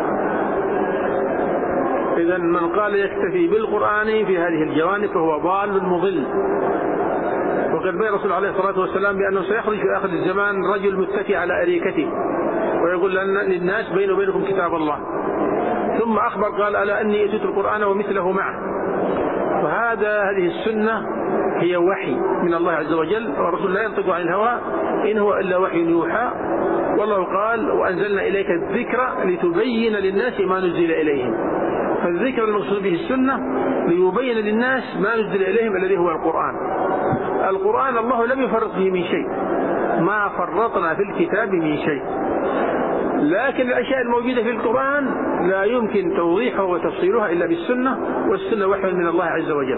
Speaker 2: إذن من قال يكتفي بالقرآن في هذه الجوانب فهو ضال مضل. وقد بين الرسول عليه الصلاة والسلام بأنه سيخرج في آخر الزمان رجل متكئ على أريكته ويقول للناس: بيني وبينكم كتاب الله. ثم أخبر قال: ألا أني أتيت القرآن ومثله معه. فهذا هذه السنة هي وحي من الله عز وجل، والرسول لا ينطق عن الهوى إن هو إلا وحي يوحى. والله قال: وأنزلنا إليك الذكر لتبين للناس ما نزل إليهم. فالذكر المقصود به السنة ليبين للناس ما نزل إليهم الذي هو القرآن. القرآن الله لم يفرط فيه من شيء، ما فرطنا في الكتاب من شيء، لكن الأشياء الموجودة في القرآن لا يمكن توضيحها وتفصيلها إلا بالسنة، والسنة وحي من الله عز وجل.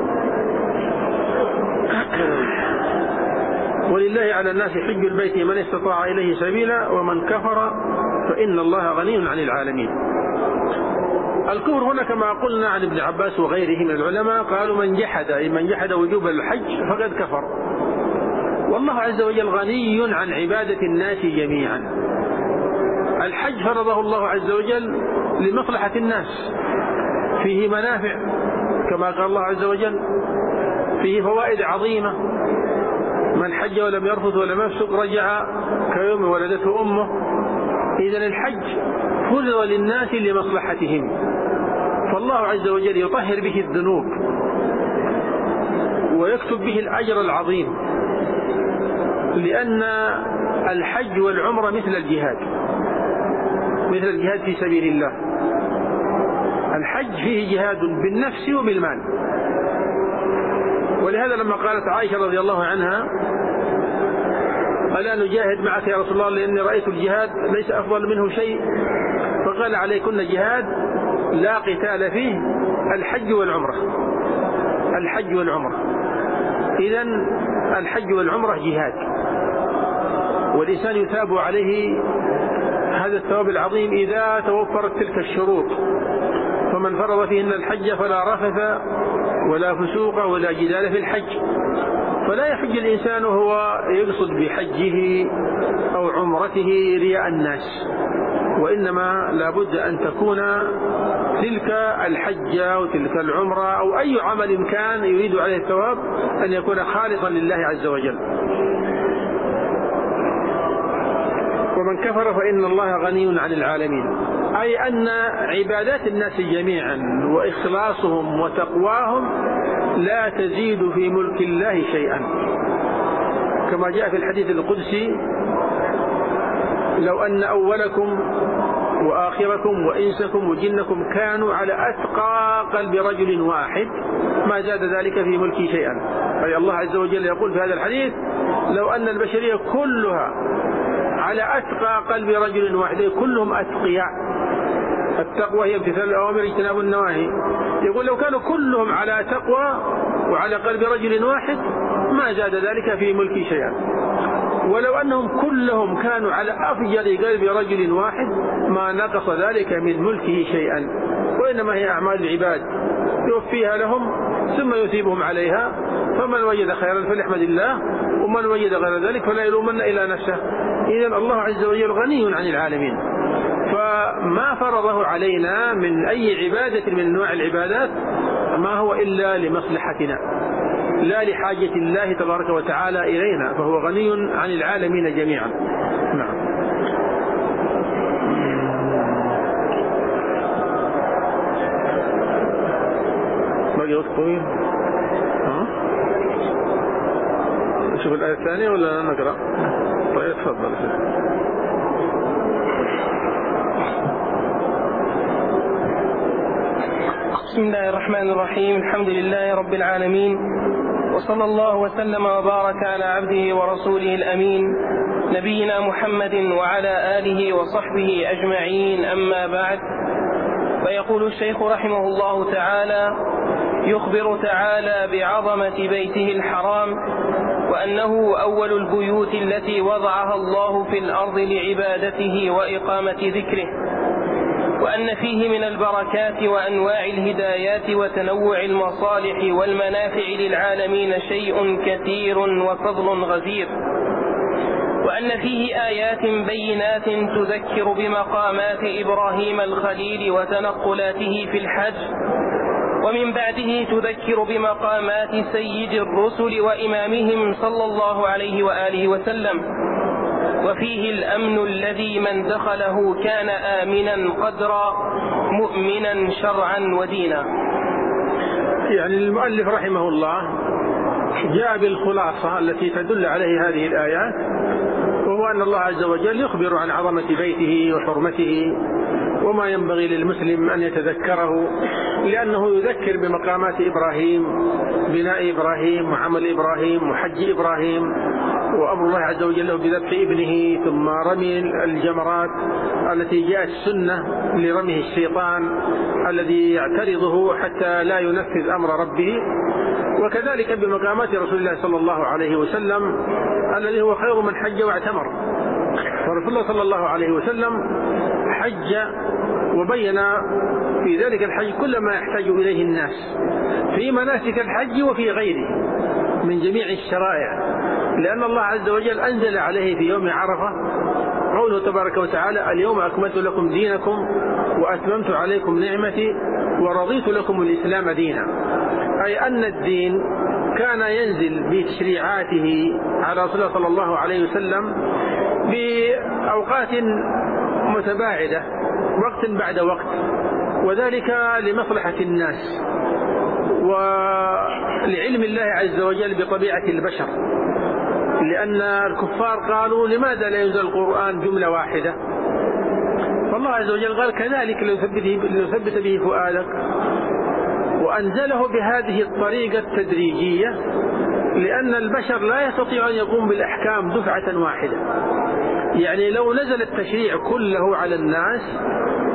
Speaker 2: ولله على الناس حج البيت من استطاع إليه سبيلا ومن كفر فإن الله غني عن العالمين. الكفر هنا كما قلنا عن ابن عباس وغيره من العلماء قالوا: من جحد أي من جحد وجوب الحج فقد كفر. والله عز وجل غني عن عبادة الناس جميعا. الحج فرضه الله عز وجل لمصلحة الناس، فيه منافع كما قال الله عز وجل، فيه فوائد عظيمة. من حج ولم يرفث ولم يفسق رجع كيوم ولدته أمه. إذن الحج فرض للناس لمصلحتهم، فالله عز وجل يطهر به الذنوب ويكتب به الأجر العظيم، لأن الحج والعمرة مثل الجهاد، مثل الجهاد في سبيل الله. الحج فيه جهاد بالنفس وبالمال. ولهذا لما قالت عائشة رضي الله عنها: ألا نجاهد معك يا رسول الله لأني رأيت الجهاد ليس أفضل منه شيء، فقال: عليكن جهاد لا قتال فيه، الحج والعمرة. الحج والعمرة إذن الحج والعمرة جهاد، والإنسان يثاب عليه هذا الثواب العظيم إذا توفرت تلك الشروط. فمن فرض فيهن الحج فلا رفث ولا فسوق ولا جدال في الحج. فلا يحج الإنسان وهو يقصد بحجه أو عمرته رياء الناس، وإنما لابد أن تكون تلك الحجة وتلك العمرة أو أي عمل كان يريد عليه الثواب أن يكون خالصا لله عز وجل. ومن كفر فإن الله غني عن العالمين، أي أن عبادات الناس جميعا وإخلاصهم وتقواهم لا تزيد في ملك الله شيئا، كما جاء في الحديث القدسي: لو أن أولكم وآخركم وإنسكم وجنكم كانوا على أتقى قلب رجل واحد ما زاد ذلك في ملكي شيئا. أي الله عز وجل يقول في هذا الحديث: لو أن البشرية كلها على أتقى قلب رجل واحد، كلهم أتقياء، التقوى هي امتثال الأوامر اجتناب النواهي، يقول لو كانوا كلهم على تقوى وعلى قلب رجل واحد ما زاد ذلك في ملكي شيئا. ولو أنهم كلهم كانوا على أفجر قلب رجل واحد ما نقص ذلك من ملكه شيئا، وإنما هي أعمال العباد يوفيها لهم ثم يثيبهم عليها، فمن وجد خيرا فليحمد الله، ومن وجد غير ذلك فلا يلومن إلا نفسه. إذن الله عز وجل غني عن العالمين، فما فرضه علينا من أي عبادة من نوع العبادات ما هو إلا لمصلحتنا لا لحاجة الله تبارك وتعالى إلينا، فهو غني عن العالمين جميعا. نعم. باقي وقت طويل. نشوف الآية الثانية ولا نقرأ؟ طيب تفضل.
Speaker 1: بسم الله الرحمن الرحيم. الحمد لله رب العالمين، وصلى الله وسلم وبارك على عبده ورسوله الأمين نبينا محمد وعلى آله وصحبه أجمعين، أما بعد. فيقول الشيخ رحمه الله تعالى: يخبر تعالى بعظمة بيته الحرام، وأنه أول البيوت التي وضعها الله في الأرض لعبادته وإقامة ذكره، وأن فيه من البركات وأنواع الهدايات وتنوع المصالح والمنافع للعالمين شيء كثير وفضل غزير، وأن فيه آيات بينات تذكر بمقامات إبراهيم الخليل وتنقلاته في الحج، ومن بعده تذكر بمقامات سيد الرسل وإمامهم صلى الله عليه وآله وسلم، وفيه الأمن الذي من دخله كان آمنا قدرا مؤمنا شرعا ودينا.
Speaker 2: يعني المؤلف رحمه الله جاء بالخلاصة التي تدل عليه هذه الآيات، وهو أن الله عز وجل يخبر عن عظمة بيته وحرمته وما ينبغي للمسلم أن يتذكره، لأنه يذكر بمقامات إبراهيم، بناء إبراهيم وعمل إبراهيم وحج إبراهيم، وأمر الله عز وجل له بذبح ابنه، ثم رمي الجمرات التي جاءت السنة لرميه الشيطان الذي يعترضه حتى لا ينفذ أمر ربه، وكذلك بمقامات رسول الله صلى الله عليه وسلم الذي هو خير من حج واعتمر. فرسول الله صلى الله عليه وسلم حج وبين في ذلك الحج كل ما يحتاج إليه الناس في مناسك الحج وفي غيره من جميع الشرائع، لأن الله عز وجل أنزل عليه في يوم عرفة قوله تبارك وتعالى: اليوم أكملت لكم دينكم وأتممت عليكم نعمتي ورضيت لكم الإسلام دينا، أي أن الدين كان ينزل بتشريعاته على رسول الله صلى الله عليه وسلم بأوقات متباعدة وقت بعد وقت، وذلك لمصلحة الناس ولعلم الله عز وجل بطبيعة البشر، لأن الكفار قالوا: لماذا لا ينزل القرآن جملة واحدة؟ فالله عز وجل قال: كذلك لنثبت به فؤادك، وأنزله بهذه الطريقة التدريجية، لأن البشر لا يستطيع أن يقوم بالأحكام دفعة واحدة. يعني لو نزل التشريع كله على الناس،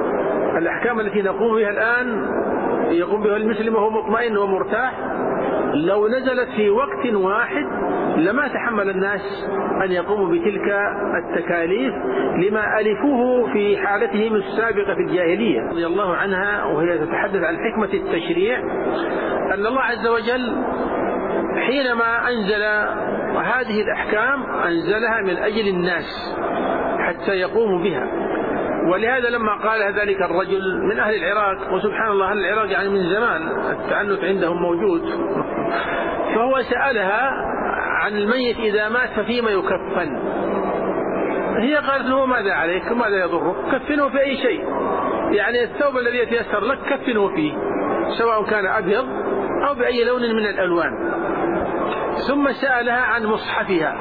Speaker 2: الأحكام التي نقوم بها الآن يقوم بها المسلم وهو مطمئن ومرتاح، لو نزلت في وقت واحد لما تحمل الناس أن يقوموا بتلك التكاليف لما ألفوه في حالتهم السابقة في الجاهلية رضي الله عنها، وهي تتحدث عن حكمة التشريع، أن الله عز وجل حينما أنزل هذه الأحكام أنزلها من أجل الناس حتى يقوموا بها. ولهذا لما قال ذلك الرجل من أهل العراق، وسبحان الله أهل العراق يعني من زمان التعنت عندهم موجود، فهو سألها عن الميت إذا مات ففيما يكفن. هي قالت له ماذا عليك وماذا يضرك؟ كفنه في أي شيء، يعني الثوب الذي يتيسر لك كفنه فيه سواء كان أبيض أو بأي لون من الألوان. ثم سألها عن مصحفها،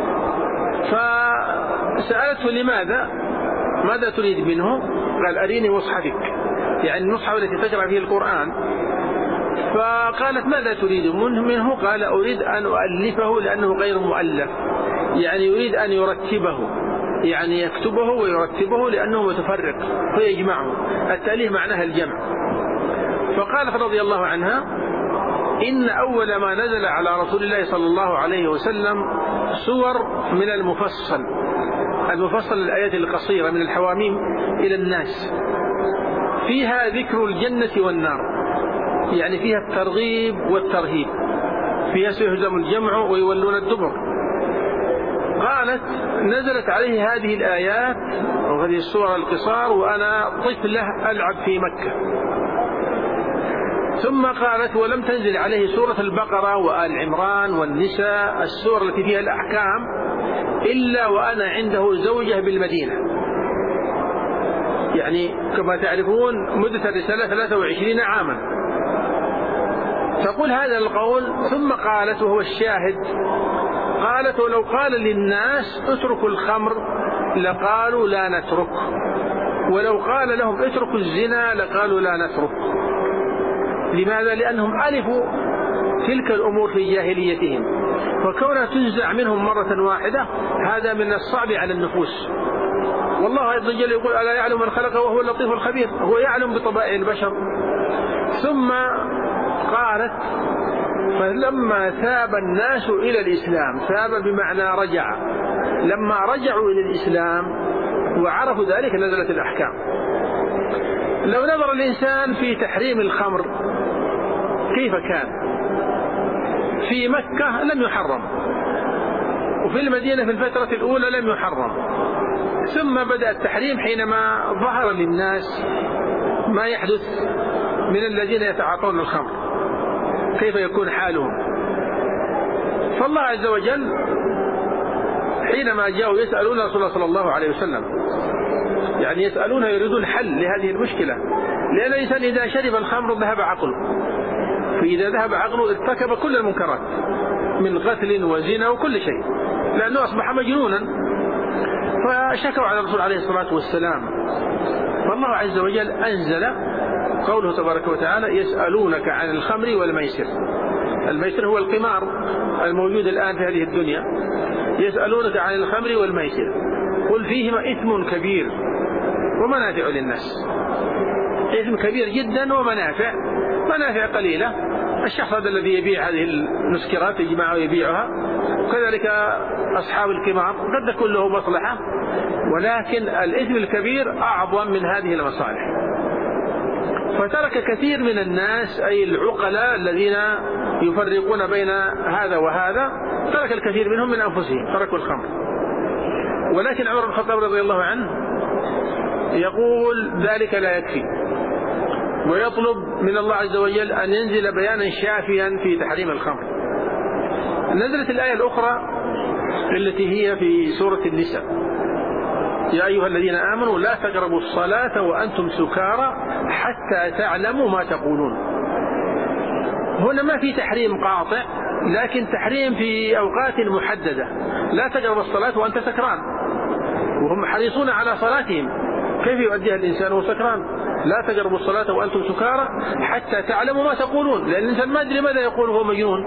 Speaker 2: فسألته لماذا؟ ماذا تريد منه؟ قال أريني مصحفك، يعني المصحف التي تقرأ فيه القرآن. فقالت ماذا تريد منه؟ قال أريد أن أؤلفه لأنه غير مؤلف، يعني يريد أن يرتبه، يعني يكتبه ويرتبه لأنه متفرق فيجمعه. التأليف معناها الجمع. فقالت رضي الله عنها إن أول ما نزل على رسول الله صلى الله عليه وسلم سور من المفصل، المفصل الآيات القصيرة من الحواميم إلى الناس، فيها ذكر الجنة والنار، يعني فيها الترغيب والترهيب، فيها سيهزم الجمع ويولون الدبر. قالت نزلت عليه هذه الآيات وهذه السور القصار وأنا طفلة ألعب في مكة. ثم قالت ولم تنزل عليه سورة البقرة وآل عمران والنساء، السور التي فيها الأحكام، إلا وأنا عنده زوجة بالمدينة. يعني كما تعرفون مدة الرسالة ثلاثة وعشرين عاما. تقول هذا القول ثم قالت وهو الشاهد، قالت ولو قال للناس اتركوا الخمر لقالوا لا نترك، ولو قال لهم اتركوا الزنا لقالوا لا نترك. لماذا؟ لأنهم ألفوا تلك الأمور في جاهليتهم، وكونها تنزع منهم مرة واحدة هذا من الصعب على النفوس. والله عز وجل يقول ألا يعلم من خلق وهو اللطيف الخبير، هو يعلم بطبائع البشر. ثم قالت فلما ثاب الناس إلى الإسلام، ثاب بمعنى رجع، لما رجعوا إلى الإسلام وعرفوا ذلك نزلت الأحكام. لو نظر الإنسان في تحريم الخمر كيف كان؟ في مكة لم يحرم، وفي المدينة في الفترة الأولى لم يحرم، ثم بدأ التحريم حينما ظهر للناس ما يحدث من الذين يتعاطون الخمر، كيف يكون حالهم؟ فالله عز وجل حينما جاءوا يسألون رسول الله صلى الله عليه وسلم، يعني يسألون يريدون حل لهذه المشكلة، لأن الإنسان إذا شرب الخمر ذهب عقله، فإذا ذهب عقله ارتكب كل المنكرات من قتل وزنا وكل شيء، لأنه أصبح مجنونا. فشكوا على الرسول عليه الصلاة والسلام، فالله عز وجل أنزل قوله تبارك وتعالى يسألونك عن الخمر والميسر. الميسر هو القمار الموجود الآن في هذه الدنيا. يسألونك عن الخمر والميسر قل فيهما إثم كبير ومنافع للناس. إثم كبير جدا ومنافع منافع قليلة. الشخص هذا الذي يبيع هذه المسكرات يجمعها ويبيعها، وكذلك أصحاب القمار قد تكون له مصلحة، ولكن الإثم الكبير أعظم من هذه المصالح. فترك كثير من الناس أي العقلاء الذين يفرقون بين هذا وهذا، ترك الكثير منهم من أنفسهم تركوا الخمر. ولكن عمر بن الخطاب رضي الله عنه يقول ذلك لا يكفي، ويطلب من الله عز وجل أن ينزل بيانا شافيا في تحريم الخمر. نزلت الآية الأخرى التي هي في سورة النساء يا أيها الذين آمنوا لا تقربوا الصلاة وأنتم سكارى حتى تعلموا ما تقولون. هنا ما في تحريم قاطع، لكن تحريم في أوقات محددة. لا تقربوا الصلاة وأنت سكران، وهم حريصون على صلاتهم، كيف يؤديها الإنسان وهو سكران؟ لا تقربوا الصلاة وأنتم سكارى حتى تعلموا ما تقولون، لأن الإنسان ما يدري ماذا يقول، هو مجنون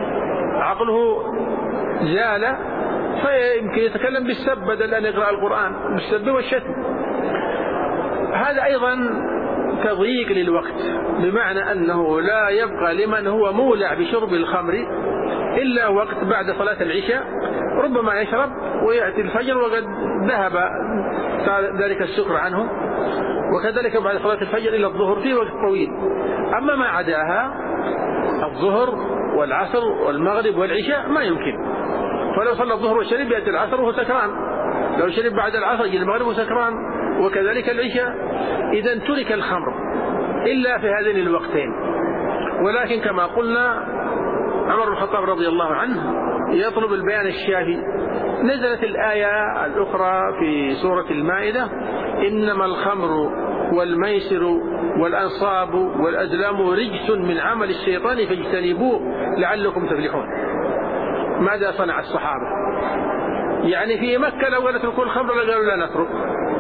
Speaker 2: عقله زال، فيمكن يتكلم بالسب بدل أن يقرأ القرآن، بالسب والشتم. هذا أيضا تضييق للوقت، بمعنى أنه لا يبقى لمن هو مولع بشرب الخمر إلا وقت بعد صلاة العشاء، ربما يشرب ويأتي الفجر وقد ذهب ذلك السكر عنه، وكذلك بعد صلاة الفجر إلى الظهر في وقت طويل. أما ما عداها الظهر والعصر والمغرب والعشاء ما يمكن، فلو صلى الظهر وشرب يأتي العصر وهو سكران، لو شرب بعد العصر يجي المغرب وسكران، وكذلك العشاء. إذا ترك الخمر إلا في هذين الوقتين. ولكن كما قلنا عمر بن الخطاب رضي الله عنه يطلب البيان الشافي. نزلت الآية الأخرى في سورة المائدة: إنما الخمر والميسر والأنصاب والأزلام رجس من عمل الشيطان فاجتنبوه لعلكم تفلحون. ماذا صنع الصحابة؟ يعني في مكة لو قالت نترك الخمر لقالوا لا نترك.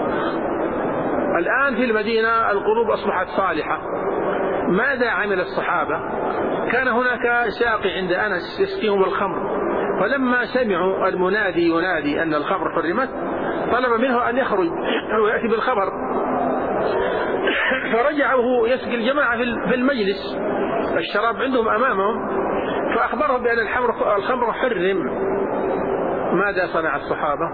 Speaker 2: الآن في المدينة القلوب أصبحت صالحة. ماذا عمل الصحابة؟ كان هناك ساقي عند أنس يسقيهم الخمر، فلما سمعوا المنادي ينادي أن الخمر حرمت طلب منه أن يخرج ويأتي بالخبر، فرجع وهو يسقي الجماعة في المجلس، الشراب عندهم أمامهم، فأخبرهم بأن الخمر حرم. ماذا صنع الصحابة؟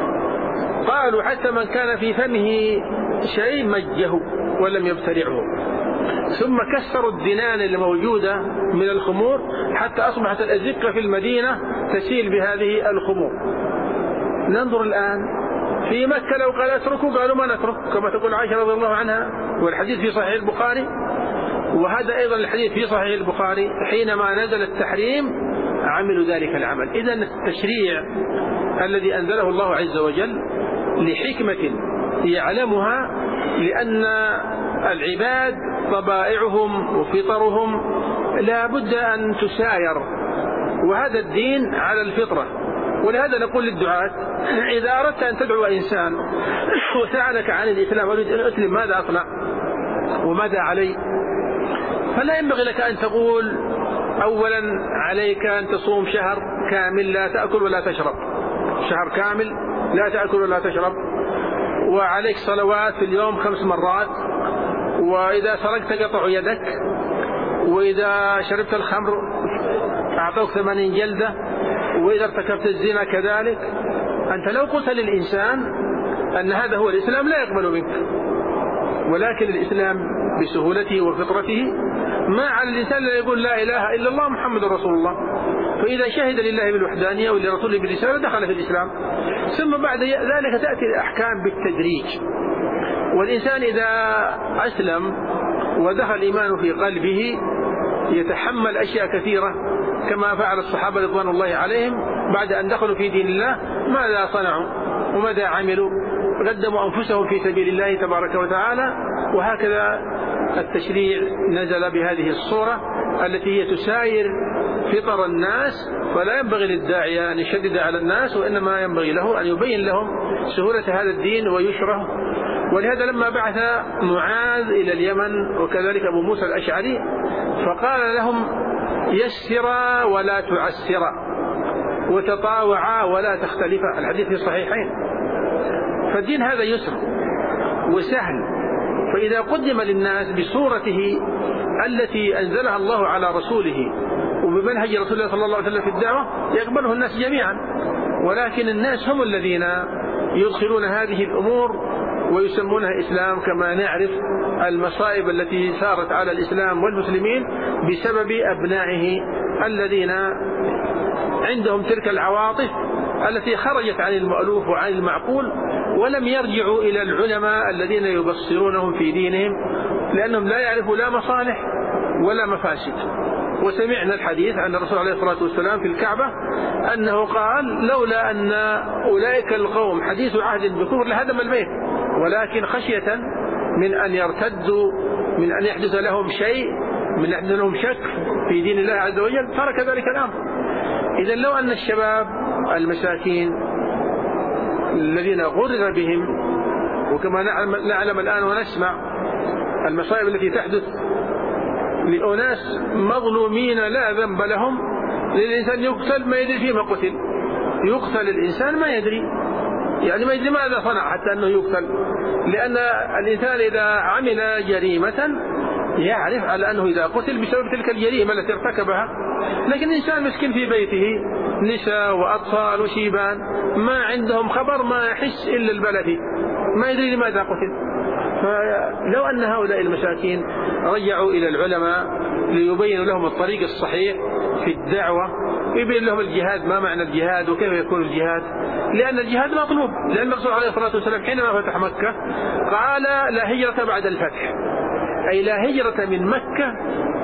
Speaker 2: قالوا حتى من كان في فمه شيء مجه ولم يبتلعه، ثم كسروا الدنان الموجودة من الخمور حتى أصبحت الأزقة في المدينة تسيل بهذه الخمور. ننظر الآن في مكة لو قال اتركوا قالوا ما نترك، كما تقول عائشة رضي الله عنها، والحديث في صحيح البخاري. وهذا أيضا الحديث في صحيح البخاري حينما نزل التحريم عملوا ذلك العمل. إذن التشريع الذي أنزله الله عز وجل لحكمة يعلمها، لأن العباد طبائعهم وفطرهم لا بد أن تساير، وهذا الدين على الفطرة. ولهذا نقول للدعاة: إذا أردت أن تدعو إنسان وسألك عن الإسلام وأريد أن أسلم ماذا أصنع وماذا علي، فلا ينبغي لك أن تقول أولا عليك أن تصوم شهر كامل لا تأكل ولا تشرب، شهر كامل لا تأكل ولا تشرب، وعليك صلوات في اليوم خمس مرات، وإذا سرقت قطع يدك، وإذا شربت الخمر أعطوك ثمانين جلدة، وإذا ارتكبت الزنا كذلك. أنت لو قلت للإنسان أن هذا هو الإسلام لا يقبل منك، ولكن الإسلام بسهولته وفطرته ما على الإنسان لا يقول لا إله إلا الله محمد رسول الله، فإذا شهد لله بالوحدانية ولرسوله بالرسالة دخل في الإسلام. ثم بعد ذلك تأتي الأحكام بالتدريج، والإنسان إذا أسلم ودخل الإيمان في قلبه يتحمل أشياء كثيرة كما فعل الصحابة رضوان الله عليهم بعد أن دخلوا في دين الله. ماذا صنعوا وماذا عملوا؟ قدموا أنفسهم في سبيل الله تبارك وتعالى. وهكذا التشريع نزل بهذه الصورة التي هي تساير فطر الناس، فلا ينبغي للداعية أن يشدد على الناس، وإنما ينبغي له أن يبين لهم سهولة هذا الدين ويشره. ولهذا لما بعث معاذ إلى اليمن وكذلك أبو موسى الأشعري فقال لهم: يسرا ولا تعسرا، وتطاوعا ولا تختلفا. الحديث في الصحيحين. فالدين هذا يسر وسهل، فإذا قدم للناس بصورته التي أنزلها الله على رسوله وبمنهج رسول الله صلى الله عليه وسلم في الدعوة يقبله الناس جميعا. ولكن الناس هم الذين يدخلون هذه الأمور ويسمونها إسلام، كما نعرف المصائب التي صارت على الإسلام والمسلمين بسبب أبنائه الذين عندهم تلك العواطف التي خرجت عن المألوف وعن المعقول، ولم يرجعوا إلى العلماء الذين يبصرونهم في دينهم، لأنهم لا يعرفوا لا مصالح ولا مفاسد. وسمعنا الحديث عن الرسول عليه الصلاة والسلام في الكعبة أنه قال: لولا أن أولئك القوم حديث عهد بكفر لهدم البيت، ولكن خشية من أن يرتدوا، من أن يحدث لهم شيء، من أن يحدث لهم شك في دين الله عز وجل، ترك ذلك الأمر. إذن لو أن الشباب المساكين الذين غرر بهم، وكما نعلم الآن ونسمع المصائب التي تحدث لأناس مظلومين لا ذنب لهم، للإنسان يقتل ما يدري فيما قتل، يقتل الإنسان ما يدري، يعني ما يدري ماذا صنع حتى أنه يقتل، لأن الإنسان إذا عمل جريمة يعرف على أنه إذا قتل بسبب تلك الجريمة التي ارتكبها. لكن الإنسان مسكين في بيته نساء وأطفال وشيبان ما عندهم خبر، ما يحس إلا البلد، ما يدري لماذا قتل. فلو أن هؤلاء المساكين رجعوا إلى العلماء ليبينوا لهم الطريق الصحيح في الدعوة، ويبين لهم الجهاد ما معنى الجهاد وكيف يكون الجهاد، لأن الجهاد مطلوب. لأن الرسول عليه الصلاة والسلام حينما فتح مكة قال لا هجرة بعد الفتح، أي لا هجرة من مكة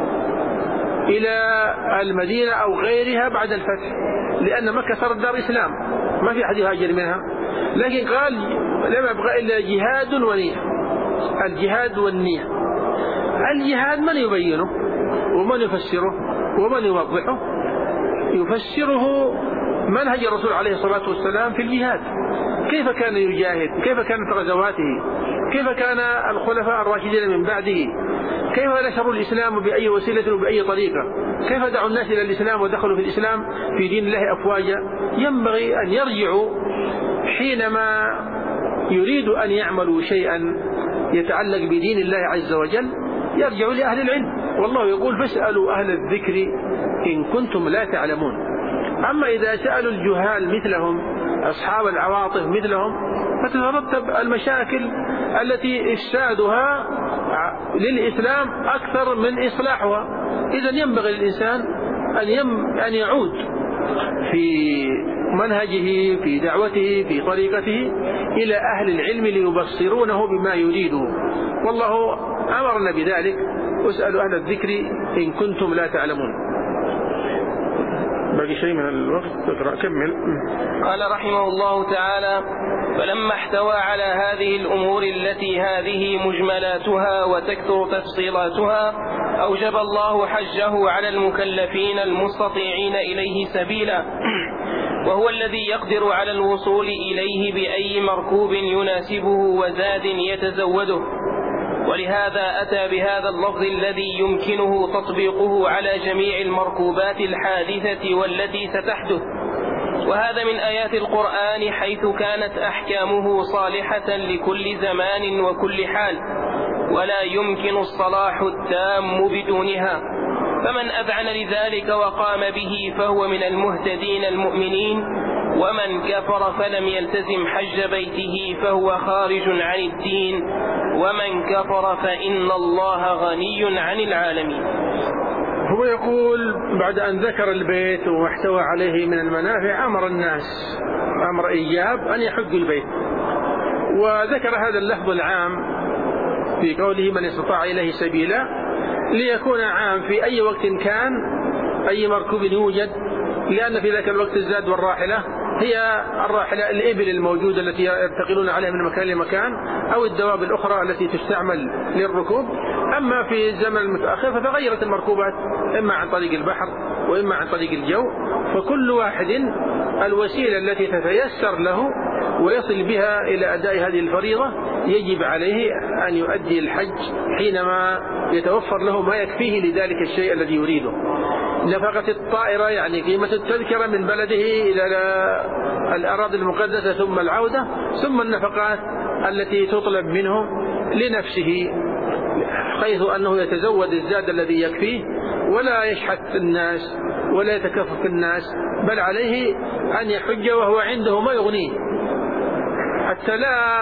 Speaker 2: إلى المدينة أو غيرها بعد الفتح، لأن مكة صارت دار إسلام ما في أحد يهاجر منها. لكن قال لما يبقى إلا جهاد ونية، الجهاد والنية. الجهاد من يبينه ومن يفسره ومن يوضحه؟ يفسره منهج الرسول عليه الصلاة والسلام في الجهاد، كيف كان يجاهد، كيف كانت غزواته، كيف كان الخلفاء الراشدين من بعده، كيف نشروا الإسلام بأي وسيلة وبأي طريقة، كيف دعوا الناس إلى الإسلام ودخلوا في الإسلام في دين الله أفواجا. ينبغي أن يرجعوا حينما يريدوا أن يعملوا شيئا يتعلق بدين الله عز وجل، يرجعوا لأهل العلم. والله يقول فاسألوا أهل الذكر إن كنتم لا تعلمون. أما إذا سألوا الجهال مثلهم أصحاب العواطف مثلهم فتترتب المشاكل التي إفسادها للإسلام أكثر من إصلاحها. إذن ينبغي للإنسان أن, يم أن يعود في منهجه في دعوته في طريقته إلى أهل العلم ليبصرونه بما يريده، والله أمرنا بذلك. واسألوا أهل الذكر إن كنتم لا تعلمون. باقي شيء من الوقت تقرأ كمل.
Speaker 1: قال رحمه الله تعالى: فلما احتوى على هذه الأمور التي هذه مجملاتها وتكثر تفصيلاتها أوجب الله حجه على المكلفين المستطيعين إليه سبيلا، وهو الذي يقدر على الوصول إليه بأي مركوب يناسبه وزاد يتزوده. ولهذا أتى بهذا اللفظ الذي يمكنه تطبيقه على جميع المركوبات الحادثة والتي ستحدث. وهذا من آيات القرآن حيث كانت أحكامه صالحة لكل زمان وكل حال، ولا يمكن الصلاح التام بدونها. فمن أذعن لذلك وقام به فهو من المهتدين المؤمنين، ومن كفر فلم يلتزم حج بيته فهو خارج عن الدين، ومن كفر فإن الله غني عن العالمين.
Speaker 2: هو يقول بعد أن ذكر البيت وما احتوى عليه من المنافع أمر الناس أمر إيجاب أن يحجوا البيت، وذكر هذا اللفظ العام في قوله من استطاع إليه سبيلا ليكون عام في أي وقت كان أي مركوب يوجد، لأن في ذاك الوقت الزاد والراحلة هي الراحلة الإبل الموجودة التي يرتقلون عليها من مكان لمكان، أو الدواب الأخرى التي تستعمل للركوب. أما في الزمن المتأخر فتغيرت المركوبات إما عن طريق البحر وإما عن طريق الجو، فكل واحد الوسيلة التي تتيسر له ويصل بها إلى أداء هذه الفريضة يجب عليه أن يؤدي الحج حينما يتوفر له ما يكفيه لذلك الشيء الذي يريده. نفقة الطائرة يعني قيمة التذكرة من بلده إلى الأراضي المقدسة ثم العودة، ثم النفقات التي تطلب منه لنفسه حيث أنه يتزود الزاد الذي يكفيه ولا يشحت الناس ولا يتكفف الناس، بل عليه أن يحج وهو عنده ما يغنيه حتى لا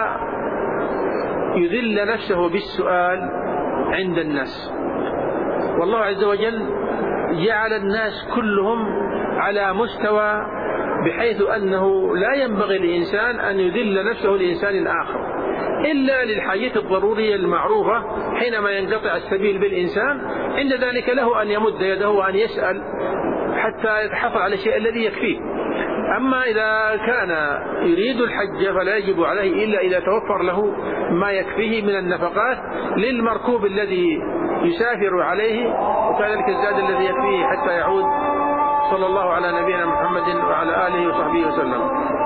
Speaker 2: يذل نفسه بالسؤال عند الناس. والله عز وجل جعل الناس كلهم على مستوى بحيث أنه لا ينبغي للإنسان أن يذل نفسه لإنسان آخر إلا للحاجة الضرورية المعروفة. حينما ينقطع السبيل بالإنسان عند ذلك له أن يمد يده وأن يسأل حتى يتحصل على الشيء الذي يكفيه. أما إذا كان يريد الحج فلا يجب عليه إلا إذا توفر له ما يكفيه من النفقات للمركوب الذي يسافر عليه، وكذلك الزاد الذي يكفيه حتى يعود. صلى الله على نبينا محمد وعلى آله وصحبه وسلم.